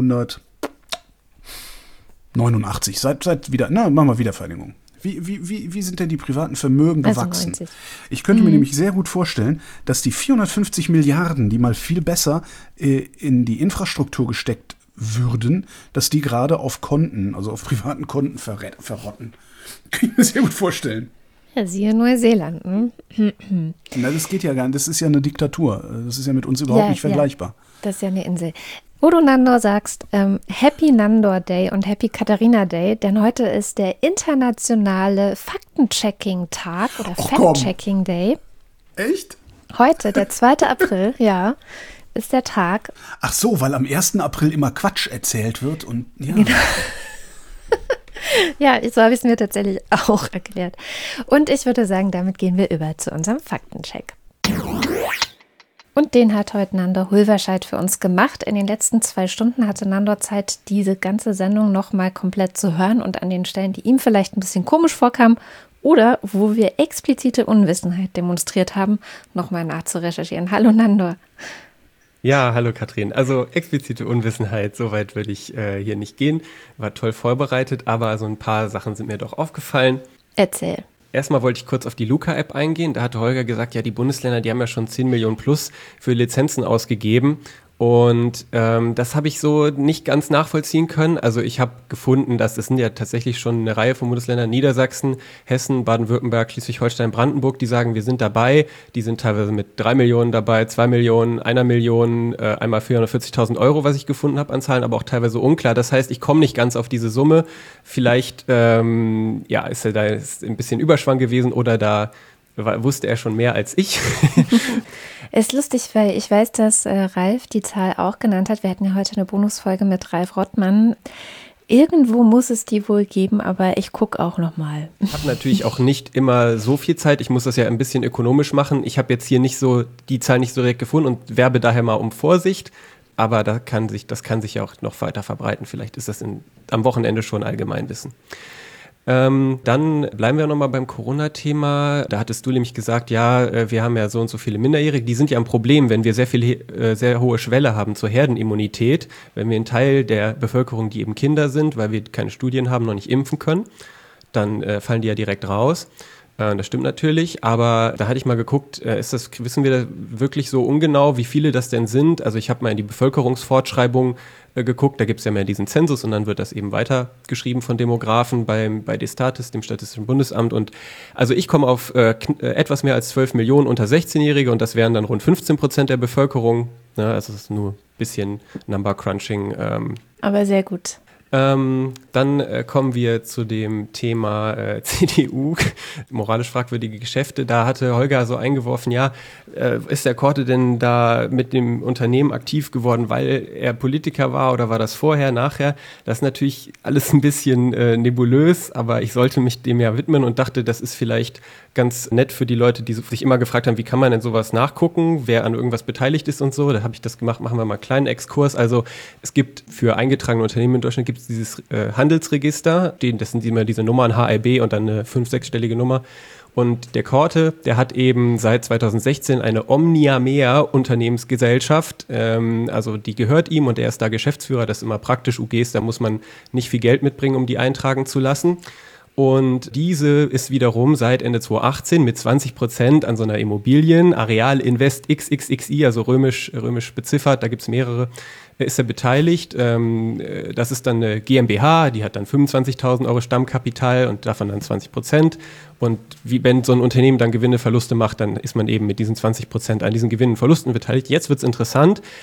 1989. Seit wieder, machen wir Wiedervereinigung. Wie sind denn die privaten Vermögen gewachsen? 90. Ich könnte mir nämlich sehr gut vorstellen, dass die 450 Milliarden, die mal viel besser in die Infrastruktur gesteckt würden, dass die gerade auf Konten, also auf privaten Konten verrotten. Kann ich mir sehr gut vorstellen. Ja, siehe Neuseeland. Na, das geht ja gar nicht. Das ist ja eine Diktatur. Das ist ja mit uns überhaupt nicht vergleichbar. Ja, das ist ja eine Insel. Wo du Nandor sagst, Happy Nandor Day und Happy Katharina Day, denn heute ist der internationale Faktenchecking-Tag oder Fact-Checking Day. Echt? Heute, der 2. April, ja, ist der Tag. Ach so, weil am 1. April immer Quatsch erzählt wird und ja. Genau. Ja, so habe ich es mir tatsächlich auch erklärt. Und ich würde sagen, damit gehen wir über zu unserem Faktencheck. Und den hat heute Nandor Hulverscheid für uns gemacht. In den letzten 2 Stunden hatte Nandor Zeit, diese ganze Sendung nochmal komplett zu hören und an den Stellen, die ihm vielleicht ein bisschen komisch vorkamen oder wo wir explizite Unwissenheit demonstriert haben, nochmal nachzurecherchieren. Hallo Nandor. Ja, hallo Katrin. Also explizite Unwissenheit, so weit würde ich hier nicht gehen. War toll vorbereitet, aber so ein paar Sachen sind mir doch aufgefallen. Erzähl. Erstmal wollte ich kurz auf die Luca-App eingehen. Da hatte Holger gesagt, ja, die Bundesländer, die haben ja schon 10 Millionen plus für Lizenzen ausgegeben. Und das habe ich so nicht ganz nachvollziehen können. Also ich habe gefunden, dass es sind ja tatsächlich schon eine Reihe von Bundesländern, Niedersachsen, Hessen, Baden-Württemberg, Schleswig-Holstein, Brandenburg, die sagen, wir sind dabei. Die sind teilweise mit 3 Millionen dabei, 2 Millionen, 1 Million, einmal 440.000 Euro, was ich gefunden habe an Zahlen, aber auch teilweise unklar. Das heißt, ich komme nicht ganz auf diese Summe. Vielleicht ist da ein bisschen Überschwang gewesen oder da wusste er schon mehr als ich. Ist lustig, weil ich weiß, dass Ralf die Zahl auch genannt hat. Wir hatten ja heute eine Bonusfolge mit Ralf Rottmann. Irgendwo muss es die wohl geben, aber ich gucke auch nochmal. Ich habe natürlich auch nicht immer so viel Zeit. Ich muss das ja ein bisschen ökonomisch machen. Ich habe jetzt hier nicht so die Zahl nicht so direkt gefunden und werbe daher mal um Vorsicht. Aber das kann sich ja auch noch weiter verbreiten. Vielleicht ist das am Wochenende schon Allgemeinwissen. Dann bleiben wir nochmal beim Corona-Thema. Da hattest du nämlich gesagt, ja, wir haben ja so und so viele Minderjährige. Die sind ja ein Problem, wenn wir sehr hohe Schwelle haben zur Herdenimmunität. Wenn wir einen Teil der Bevölkerung, die eben Kinder sind, weil wir keine Studien haben, noch nicht impfen können, dann fallen die ja direkt raus. Das stimmt natürlich, aber da hatte ich mal geguckt, wissen wir da wirklich so ungenau, wie viele das denn sind? Also ich habe mal in die Bevölkerungsfortschreibung geguckt, da gibt es ja mehr diesen Zensus und dann wird das eben weitergeschrieben von Demografen bei Destatis, dem Statistischen Bundesamt. Und also ich komme auf etwas mehr als 12 Millionen unter 16-Jährige und das wären dann rund 15% der Bevölkerung. Ja, also das ist nur ein bisschen Number Crunching. Aber sehr gut. Dann kommen wir zu dem Thema CDU, moralisch fragwürdige Geschäfte. Da hatte Holger so eingeworfen, ja, ist der Korte denn da mit dem Unternehmen aktiv geworden, weil er Politiker war oder war das vorher, nachher? Das ist natürlich alles ein bisschen nebulös, aber ich sollte mich dem ja widmen und dachte, das ist vielleicht ganz nett für die Leute, die sich immer gefragt haben, wie kann man denn sowas nachgucken, wer an irgendwas beteiligt ist und so. Da habe ich das gemacht, machen wir mal einen kleinen Exkurs. Also es gibt für eingetragene Unternehmen in Deutschland gibt es dieses Handelsregister, das sind immer diese Nummern HIB und dann eine 5-, 6-stellige Nummer. Und der Korte, der hat eben seit 2016 eine Omnia Mehr Unternehmensgesellschaft, also die gehört ihm und er ist da Geschäftsführer. Das ist immer praktisch, UGs, da muss man nicht viel Geld mitbringen, um die eintragen zu lassen. Und diese ist wiederum seit Ende 2018 mit 20% an so einer Immobilien, Areal Invest XXXI, also römisch beziffert, da gibt es mehrere, ist er beteiligt. Das ist dann eine GmbH, die hat dann 25.000 Euro Stammkapital und davon dann 20%. Und wenn so ein Unternehmen dann Gewinne, Verluste macht, dann ist man eben mit diesen 20% an diesen Gewinnen und Verlusten beteiligt. Jetzt wird es interessant.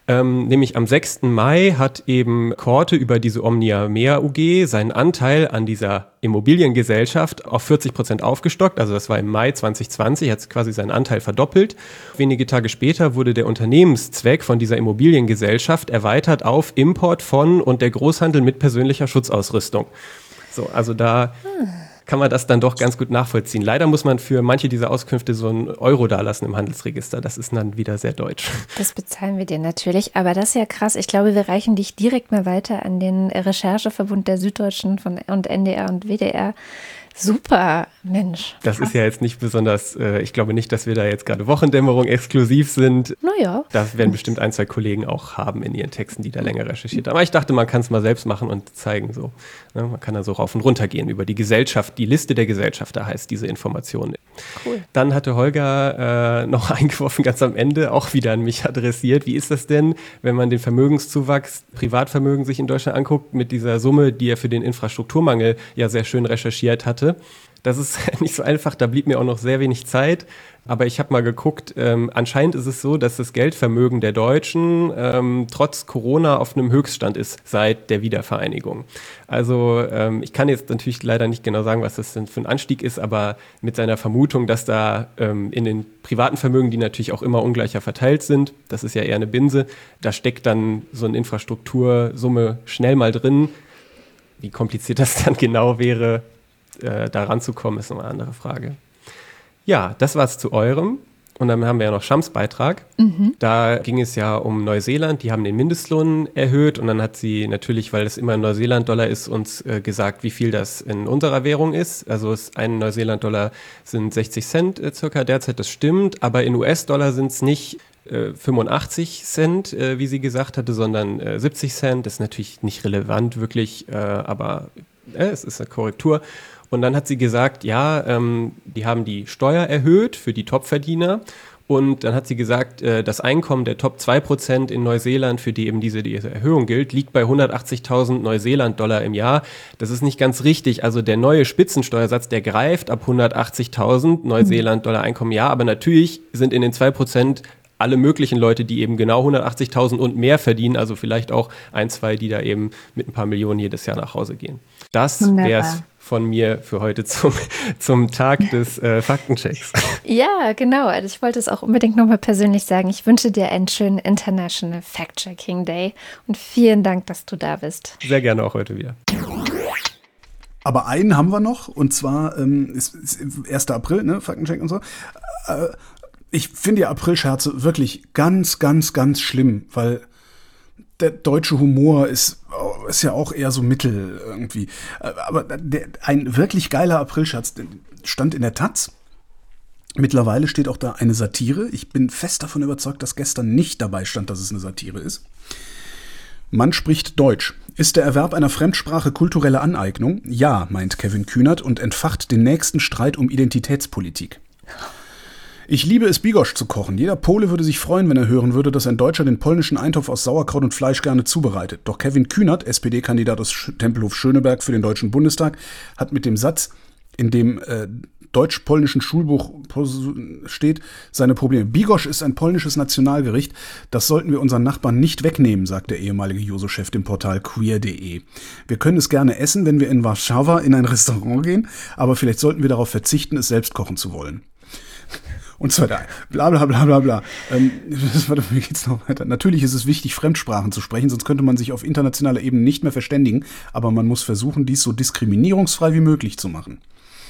Nämlich am 6. Mai hat eben Korte über diese Omnia Mea UG seinen Anteil an dieser Immobiliengesellschaft auf 40% aufgestockt. Also das war im Mai 2020, hat quasi seinen Anteil verdoppelt. Wenige Tage später wurde der Unternehmenszweck von dieser Immobiliengesellschaft erweitert auf Import von und der Großhandel mit persönlicher Schutzausrüstung. So, also da kann man das dann doch ganz gut nachvollziehen. Leider muss man für manche dieser Auskünfte so einen Euro dalassen im Handelsregister. Das ist dann wieder sehr deutsch. Das bezahlen wir dir natürlich, aber das ist ja krass. Ich glaube, wir reichen dich direkt mal weiter an den Rechercheverbund der Süddeutschen und NDR und WDR. Super, Mensch. Das ist ja jetzt nicht besonders, ich glaube nicht, dass wir da jetzt gerade Wochendämmerung exklusiv sind. Naja. Das werden bestimmt 1, 2 Kollegen auch haben in ihren Texten, die da länger recherchiert haben. Aber ich dachte, man kann es mal selbst machen und zeigen so. Ne? Man kann da so rauf und runter gehen über die Gesellschaft, die Liste der Gesellschafter heißt diese Information. Cool. Dann hatte Holger noch eingeworfen, ganz am Ende, auch wieder an mich adressiert. Wie ist das denn, wenn man den Vermögenszuwachs, Privatvermögen sich in Deutschland anguckt, mit dieser Summe, die er für den Infrastrukturmangel ja sehr schön recherchiert hatte? Das ist nicht so einfach, da blieb mir auch noch sehr wenig Zeit. Aber ich habe mal geguckt, anscheinend ist es so, dass das Geldvermögen der Deutschen trotz Corona auf einem Höchststand ist seit der Wiedervereinigung. Also ich kann jetzt natürlich leider nicht genau sagen, was das denn für ein Anstieg ist, aber mit seiner Vermutung, dass da in den privaten Vermögen, die natürlich auch immer ungleicher verteilt sind, das ist ja eher eine Binse, da steckt dann so eine Infrastruktursumme schnell mal drin. Wie kompliziert das dann genau wäre, da ranzukommen, ist noch eine andere Frage. Ja, das war's zu eurem. Und dann haben wir ja noch Shams Beitrag. Da ging es ja um Neuseeland. Die haben den Mindestlohn erhöht. Und dann hat sie natürlich, weil es immer ein Neuseeland-Dollar ist, uns gesagt, wie viel das in unserer Währung ist. Also ein Neuseeland-Dollar sind 60 Cent circa derzeit. Das stimmt. Aber in US-Dollar sind es nicht 85 Cent, wie sie gesagt hatte, sondern 70 Cent. Das ist natürlich nicht relevant wirklich, aber es ist eine Korrektur. Und dann hat sie gesagt, ja, die haben die Steuer erhöht für die Topverdiener. Und dann hat sie gesagt, das Einkommen der Top 2% in Neuseeland, für die eben diese Erhöhung gilt, liegt bei 180.000 Neuseeland-Dollar im Jahr. Das ist nicht ganz richtig. Also der neue Spitzensteuersatz, der greift ab 180.000 Neuseeland-Dollar Einkommen im Jahr. Aber natürlich sind in den 2% alle möglichen Leute, die eben genau 180.000 und mehr verdienen, also vielleicht auch 1, 2, die da eben mit ein paar Millionen jedes Jahr nach Hause gehen. Das wäre es von mir für heute zum Tag des Faktenchecks. Ja, genau. Also ich wollte es auch unbedingt nochmal persönlich sagen. Ich wünsche dir einen schönen International Fact-Checking Day und vielen Dank, dass du da bist. Sehr gerne auch heute wieder. Aber einen haben wir noch, und zwar ist 1. April, ne, Faktencheck und so. Ich finde ja Aprilscherze wirklich ganz, ganz, ganz schlimm, weil der deutsche Humor ist ja auch eher so mittel irgendwie. Aber ein wirklich geiler Aprilscherz stand in der Taz. Mittlerweile steht auch da eine Satire. Ich bin fest davon überzeugt, dass gestern nicht dabei stand, dass es eine Satire ist. Man spricht Deutsch. Ist der Erwerb einer Fremdsprache kulturelle Aneignung? Ja, meint Kevin Kühnert und entfacht den nächsten Streit um Identitätspolitik. Ich liebe es, Bigos zu kochen. Jeder Pole würde sich freuen, wenn er hören würde, dass ein Deutscher den polnischen Eintopf aus Sauerkraut und Fleisch gerne zubereitet. Doch Kevin Kühnert, SPD-Kandidat aus Tempelhof Schöneberg für den Deutschen Bundestag, hat mit dem Satz, in dem deutsch-polnischen Schulbuch steht, seine Probleme. Bigos ist ein polnisches Nationalgericht. Das sollten wir unseren Nachbarn nicht wegnehmen, sagt der ehemalige Juso-Chef dem Portal queer.de. Wir können es gerne essen, wenn wir in Warschau in ein Restaurant gehen, aber vielleicht sollten wir darauf verzichten, es selbst kochen zu wollen. Und so weiter. Bla bla bla bla bla. Wie geht's noch weiter? Natürlich ist es wichtig, Fremdsprachen zu sprechen, sonst könnte man sich auf internationaler Ebene nicht mehr verständigen. Aber man muss versuchen, dies so diskriminierungsfrei wie möglich zu machen.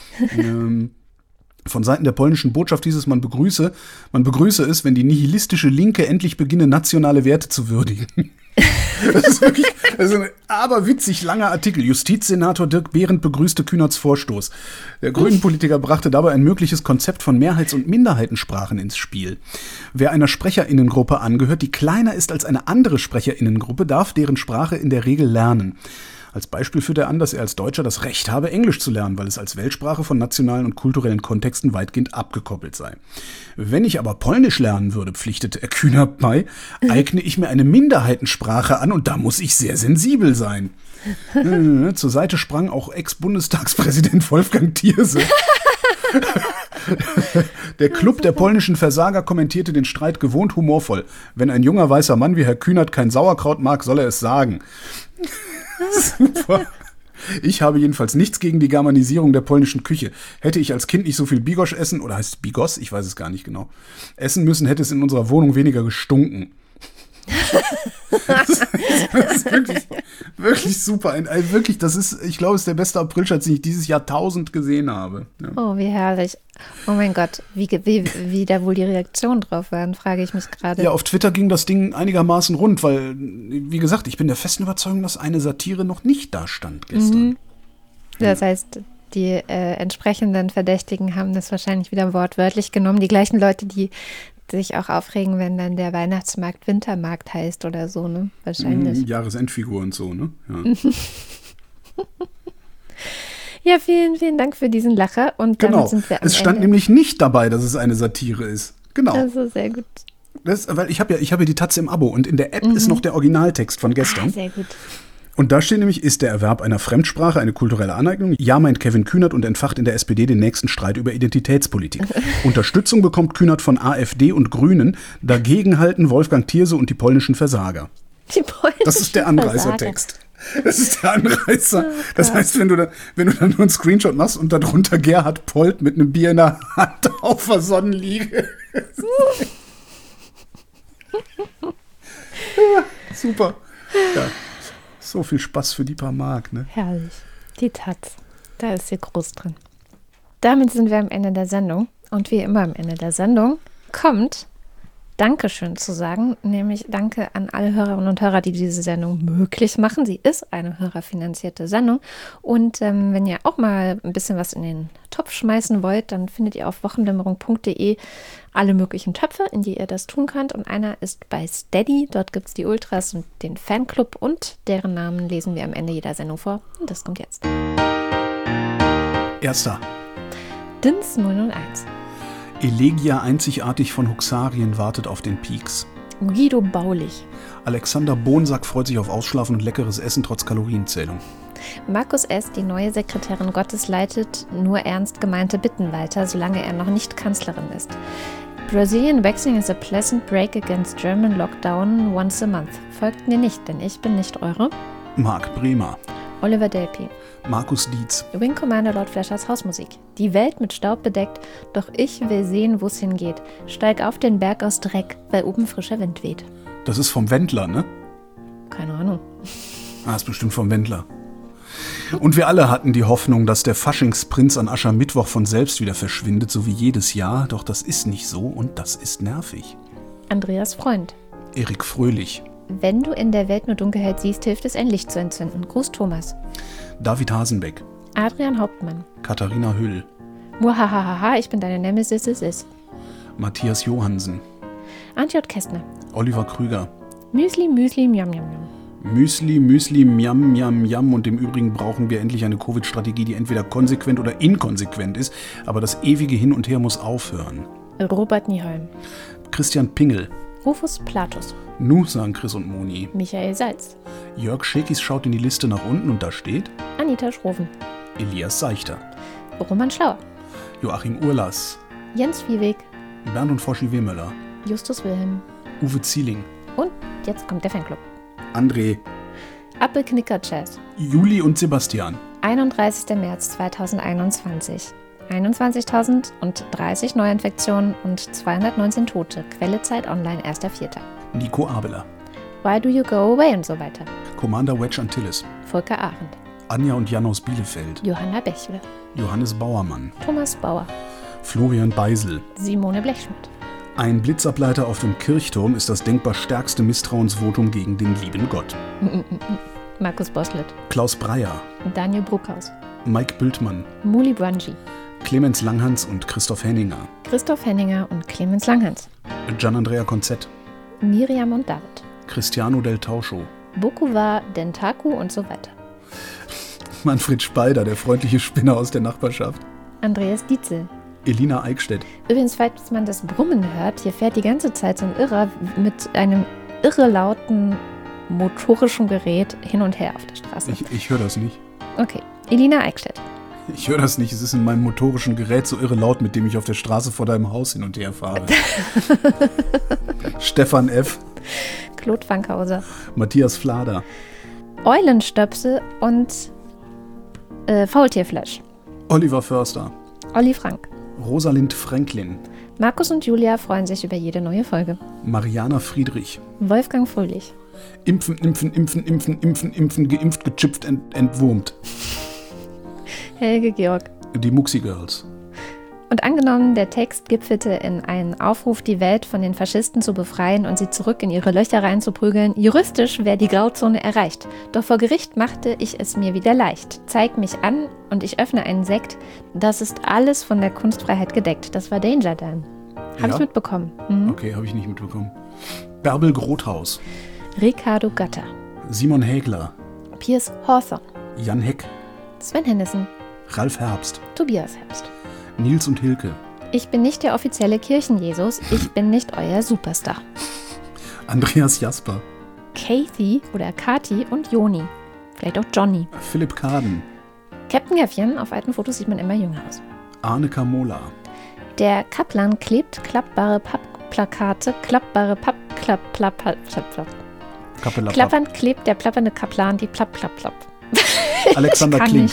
Von Seiten der polnischen Botschaft hieß es, man begrüße es, wenn die nihilistische Linke endlich beginne, nationale Werte zu würdigen. Das ist ein aberwitzig langer Artikel. Justizsenator Dirk Behrendt begrüßte Kühnerts Vorstoß. Der Grünen-Politiker brachte dabei ein mögliches Konzept von Mehrheits- und Minderheitensprachen ins Spiel. Wer einer SprecherInnengruppe angehört, die kleiner ist als eine andere SprecherInnengruppe, darf deren Sprache in der Regel lernen. Als Beispiel führt er an, dass er als Deutscher das Recht habe, Englisch zu lernen, weil es als Weltsprache von nationalen und kulturellen Kontexten weitgehend abgekoppelt sei. Wenn ich aber Polnisch lernen würde, pflichtete er Kühnert bei, eigne ich mir eine Minderheitensprache an und da muss ich sehr sensibel sein. Zur Seite sprang auch Ex-Bundestagspräsident Wolfgang Thierse. Der Club der polnischen Versager kommentierte den Streit gewohnt humorvoll. Wenn ein junger weißer Mann wie Herr Kühnert kein Sauerkraut mag, soll er es sagen. Super. Ich habe jedenfalls nichts gegen die Germanisierung der polnischen Küche. Hätte ich als Kind nicht so viel Bigos essen, oder heißt es Bigos? Ich weiß es gar nicht genau. Essen müssen, hätte es in unserer Wohnung weniger gestunken. Das ist wirklich super. Wirklich, das ist, ich glaube, es ist der beste Aprilscherz, den ich dieses Jahrtausend gesehen habe. Ja. Oh, wie herrlich. Oh mein Gott, wie da wohl die Reaktionen drauf waren, frage ich mich gerade. Ja, auf Twitter ging das Ding einigermaßen rund, weil, wie gesagt, ich bin der festen Überzeugung, dass eine Satire noch nicht da stand gestern. Das heißt, die entsprechenden Verdächtigen haben das wahrscheinlich wieder wortwörtlich genommen. Die gleichen Leute, die sich auch aufregen, wenn dann der Weihnachtsmarkt Wintermarkt heißt oder so, ne? Wahrscheinlich. Jahresendfigur und so, ne? Ja. Ja, vielen, vielen Dank für diesen Lacher. Und damit sind wir am Es stand Ende. nämlich nicht dabei, dass es eine Satire ist. Genau. Also sehr gut. Weil ich habe ja die Taz im Abo und in der App ist noch der Originaltext von gestern. Sehr gut. Und da steht nämlich, ist der Erwerb einer Fremdsprache eine kulturelle Aneignung? Ja, meint Kevin Kühnert und entfacht in der SPD den nächsten Streit über Identitätspolitik. Unterstützung bekommt Kühnert von AfD und Grünen. Dagegen halten Wolfgang Thierse und die polnischen Versager. Das ist der Anreißertext. Das ist der Anreißer. Das heißt, wenn du dann nur einen Screenshot machst und darunter Gerhard Polt mit einem Bier in der Hand auf der Sonnenliege. Super. Ja. So viel Spaß für die paar Mark, ne? Herrlich. Die Taz. Da ist sie groß drin. Damit sind wir am Ende der Sendung. Und wie immer am Ende der Sendung kommt Dankeschön zu sagen, nämlich Danke an alle Hörerinnen und Hörer, die diese Sendung möglich machen. Sie ist eine hörerfinanzierte Sendung. Und wenn ihr auch mal ein bisschen was in den Topf schmeißen wollt, dann findet ihr auf wochendämmerung.de alle möglichen Töpfe, in die ihr das tun könnt. Und einer ist bei Steady. Dort gibt es die Ultras und den Fanclub und deren Namen lesen wir am Ende jeder Sendung vor. Und das kommt jetzt. Erster. Dins 001. Elegia einzigartig von Huxarien wartet auf den Peaks. Guido Baulich. Alexander Bonsack freut sich auf Ausschlafen und leckeres Essen trotz Kalorienzählung. Markus S., die neue Sekretärin Gottes, leitet nur ernst gemeinte Bitten weiter, solange er noch nicht Kanzlerin ist. Brazilian waxing is a pleasant break against German lockdown once a month. Folgt mir nicht, denn ich bin nicht eure. Marc Bremer. Oliver Delpy. Markus Dietz. Wing Commander Lord Flashers Hausmusik. Die Welt mit Staub bedeckt, doch ich will sehen, wo's hingeht. Steig auf den Berg aus Dreck, weil oben frischer Wind weht. Das ist vom Wendler, ne? Keine Ahnung. Ah, ist bestimmt vom Wendler. Und wir alle hatten die Hoffnung, dass der Faschingsprinz an Aschermittwoch von selbst wieder verschwindet, so wie jedes Jahr. Doch das ist nicht so und das ist nervig. Andreas Freund. Erik Fröhlich. Wenn du in der Welt nur Dunkelheit siehst, hilft es, ein Licht zu entzünden. Gruß Thomas. David Hasenbeck. Adrian Hauptmann. Katharina Hüll. Muhahaha, ich bin deine Nemesis, es ist. Matthias Johannsen. Antje Kästner. Oliver Krüger. Müsli, Müsli, Miam, Miam, Miam. Müsli, Müsli, Miam, Miam, Miam. Und im Übrigen brauchen wir endlich eine Covid-Strategie, die entweder konsequent oder inkonsequent ist. Aber das ewige Hin und Her muss aufhören. Robert Nieholm. Christian Pingel. Rufus Platus. Nu, sagen Chris und Moni. Michael Salz. Jörg Schekis schaut in die Liste nach unten und da steht Anita Schroven. Elias Seichter. Roman Schlauer. Joachim Urlas. Jens Viehweg. Bernd und Foschi Wehmöller. Justus Wilhelm. Uwe Zieling. Und jetzt kommt der Fanclub. André. Appelknicker Jazz. Juli und Sebastian. 31. März 2021. 21.030 Neuinfektionen und 219 Tote. Quelle Zeit Online, 1.4. Nico Abeler. Why do you go away und so weiter. Commander Wedge Antilles. Volker Arendt. Anja und Jan aus Bielefeld. Johanna Bächle. Johannes Bauermann. Thomas Bauer. Florian Beisel. Simone Blechschmidt. Ein Blitzableiter auf dem Kirchturm ist das denkbar stärkste Misstrauensvotum gegen den lieben Gott. Markus Boslett. Klaus Breyer. Daniel Bruckhaus. Mike Bültmann. Muli Brangi. Clemens Langhans und Christoph Henninger. Christoph Henninger und Clemens Langhans. Gian-Andrea Konzett. Miriam und David. Cristiano del Tauscho. Bokuwa, Dentaku und so weiter. Manfred Speider, der freundliche Spinner aus der Nachbarschaft. Andreas Dietzel. Elina Eickstedt. Übrigens, falls man das Brummen hört, hier fährt die ganze Zeit so ein Irrer mit einem irre lauten motorischen Gerät hin und her auf der Straße. Ich höre das nicht. Okay. Elina Eickstedt. Ich höre das nicht, es ist in meinem motorischen Gerät so irre laut, mit dem ich auf der Straße vor deinem Haus hin und her fahre. Stefan F., Claude Fankhauser, Matthias Flader, Eulenstöpsel und Faultierflash, Oliver Förster, Olli Frank. Rosalind Franklin, Markus und Julia freuen sich über jede neue Folge. Mariana Friedrich, Wolfgang Fröhlich. Impfen, geimpft, gechipft, entwurmt. Helge Georg. Die Muxi Girls. Und angenommen, der Text gipfelte in einen Aufruf, die Welt von den Faschisten zu befreien und sie zurück in ihre Löcher reinzuprügeln, juristisch wäre die Grauzone erreicht. Doch vor Gericht machte ich es mir wieder leicht. Zeig mich an und ich öffne einen Sekt. Das ist alles von der Kunstfreiheit gedeckt. Das war Danger Dan. Habe ich mitbekommen. Okay, habe ich nicht mitbekommen. Bärbel Grothaus. Ricardo Gatter. Simon Hägler. Piers Hawthorne. Jan Heck. Sven Hennissen. Ralf Herbst. Tobias Herbst. Nils und Hilke. Ich bin nicht der offizielle Kirchenjesus, ich bin nicht euer Superstar. Andreas Jasper. Kathy oder Kati und Joni. Vielleicht auch Johnny. Philipp Kaden. Captain Käffchen, auf alten Fotos sieht man immer jünger aus. Arne Kamola. Der Kaplan klebt klappbare Pappplakate, klappbare Klappernd klebt der plappernde Kaplan die Plapp. Alexander Klink.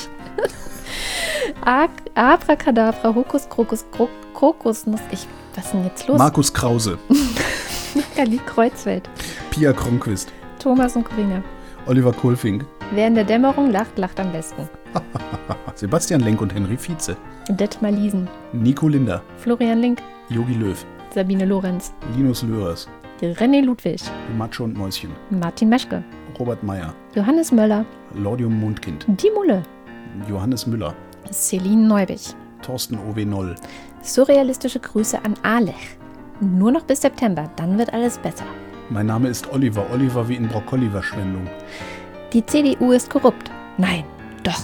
Abracadabra, Hokus, Krokus, Kokosnuss. Was ist denn jetzt los? Markus Krause. Nathalie Kreuzfeld. Pia Kronquist. Thomas und Corinna. Oliver Kohlfink. Wer in der Dämmerung lacht, lacht am besten. Sebastian Lenk und Henry Vize. Detmar Liesen. Nico Linder. Florian Link. Jogi Löw. Sabine Lorenz. Linus Löhres. René Ludwig. Matsche und Mäuschen. Martin Meschke. Robert Meyer. Johannes Möller. Laudium Mundkind. Die Mulle. Johannes Müller. Celine Neubich. Thorsten O.W. Noll. Surrealistische Grüße an Alech. Nur noch bis September, dann wird alles besser. Mein Name ist Oliver. Oliver wie in Brokkoli-Verschwendung. Die CDU ist korrupt. Nein, doch.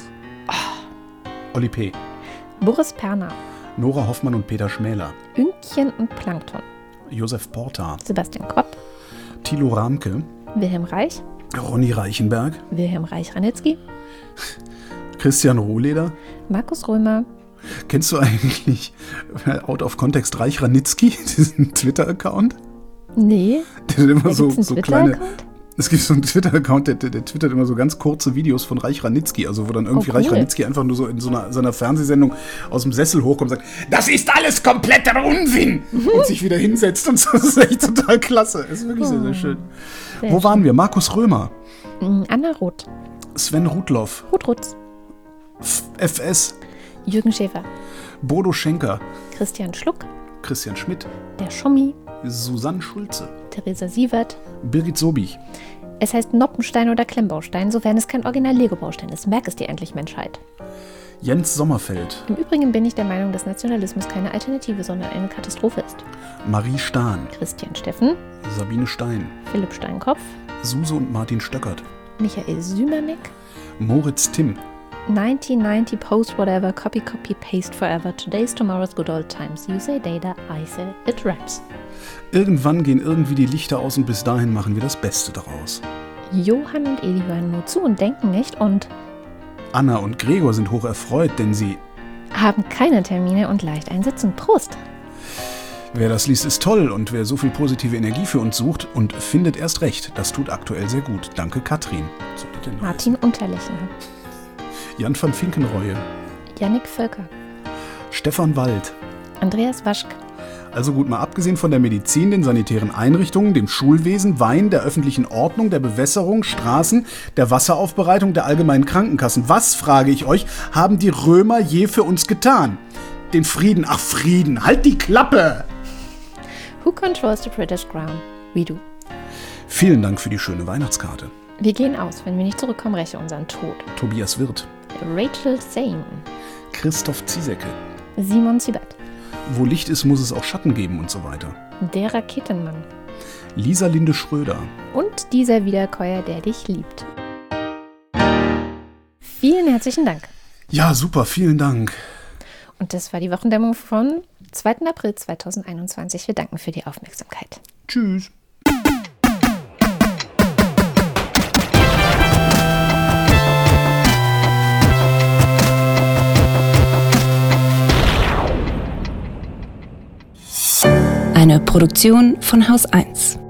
Olli P. Boris Perner. Nora Hoffmann und Peter Schmäler. Ünkchen und Plankton. Josef Porta. Sebastian Kropp. Thilo Ramke. Wilhelm Reich. Ronny Reichenberg. Wilhelm Reich-Ranitzky. Christian Rohleder. Markus Römer. Kennst du eigentlich out of context Reich Ranitzky, diesen Twitter-Account? Nee. Der hat immer Da so gibt's einen kleine. Twitter-Account? Es gibt so einen Twitter-Account, der twittert immer so ganz kurze Videos von Reich Ranitzky, also wo dann irgendwie cool. Reich Ranitzky einfach nur so in so einer Fernsehsendung aus dem Sessel hochkommt und sagt, das ist alles kompletter Unsinn! Und sich wieder hinsetzt und so. Das ist echt total klasse. Das ist wirklich sehr, sehr schön. Wo waren wir? Markus Römer. Anna Roth. Sven Rudloff. Ruth Rutz. FS. Jürgen Schäfer. Bodo Schenker. Christian Schluck. Christian Schmidt. Der Schommi. Susanne Schulze. Theresa Sievert. Birgit Sobich. Es heißt Noppenstein oder Klemmbaustein, sofern es kein Original-Lego-Baustein ist. Merk es dir endlich, Menschheit. Jens Sommerfeld. Im Übrigen bin ich der Meinung, dass Nationalismus keine Alternative, sondern eine Katastrophe ist. Marie Stahn. Christian Steffen. Sabine Stein. Philipp Steinkopf. Suse und Martin Stöckert. Michael Sümernick. Moritz Timm. 1990 post whatever, copy, paste forever. Today's tomorrow's good old times. You say data, I say it raps. Irgendwann gehen irgendwie die Lichter aus und bis dahin machen wir das Beste daraus. Johann und Eli hören nur zu und denken nicht und Anna und Gregor sind hoch erfreut, denn sie haben keine Termine und leicht einsitzen. Prost! Wer das liest, ist toll und wer so viel positive Energie für uns sucht und findet erst recht, das tut aktuell sehr gut. Danke, Katrin. So, Martin Unterlechner. Jan van Finkenreue. Jannik Völker. Stefan Wald. Andreas Waschk. Also gut, mal abgesehen von der Medizin, den sanitären Einrichtungen, dem Schulwesen, Wein, der öffentlichen Ordnung, der Bewässerung, Straßen, der Wasseraufbereitung, der allgemeinen Krankenkassen. Was, frage ich euch, haben die Römer je für uns getan? Den Frieden. Ach, Frieden. Halt die Klappe! Who controls the British Crown? We do. Vielen Dank für die schöne Weihnachtskarte. Wir gehen aus. Wenn wir nicht zurückkommen, räche unseren Tod. Tobias Wirth. Rachel Zane. Christoph Ziesecke. Simon Siebert. Wo Licht ist, muss es auch Schatten geben und so weiter. Der Raketenmann. Lisa Linde Schröder. Und dieser Wiederkäuer, der dich liebt. Vielen herzlichen Dank. Ja, super, vielen Dank. Und das war die Wochendämmung von 2. April 2021. Wir danken für die Aufmerksamkeit. Tschüss. Eine Produktion von Haus 1.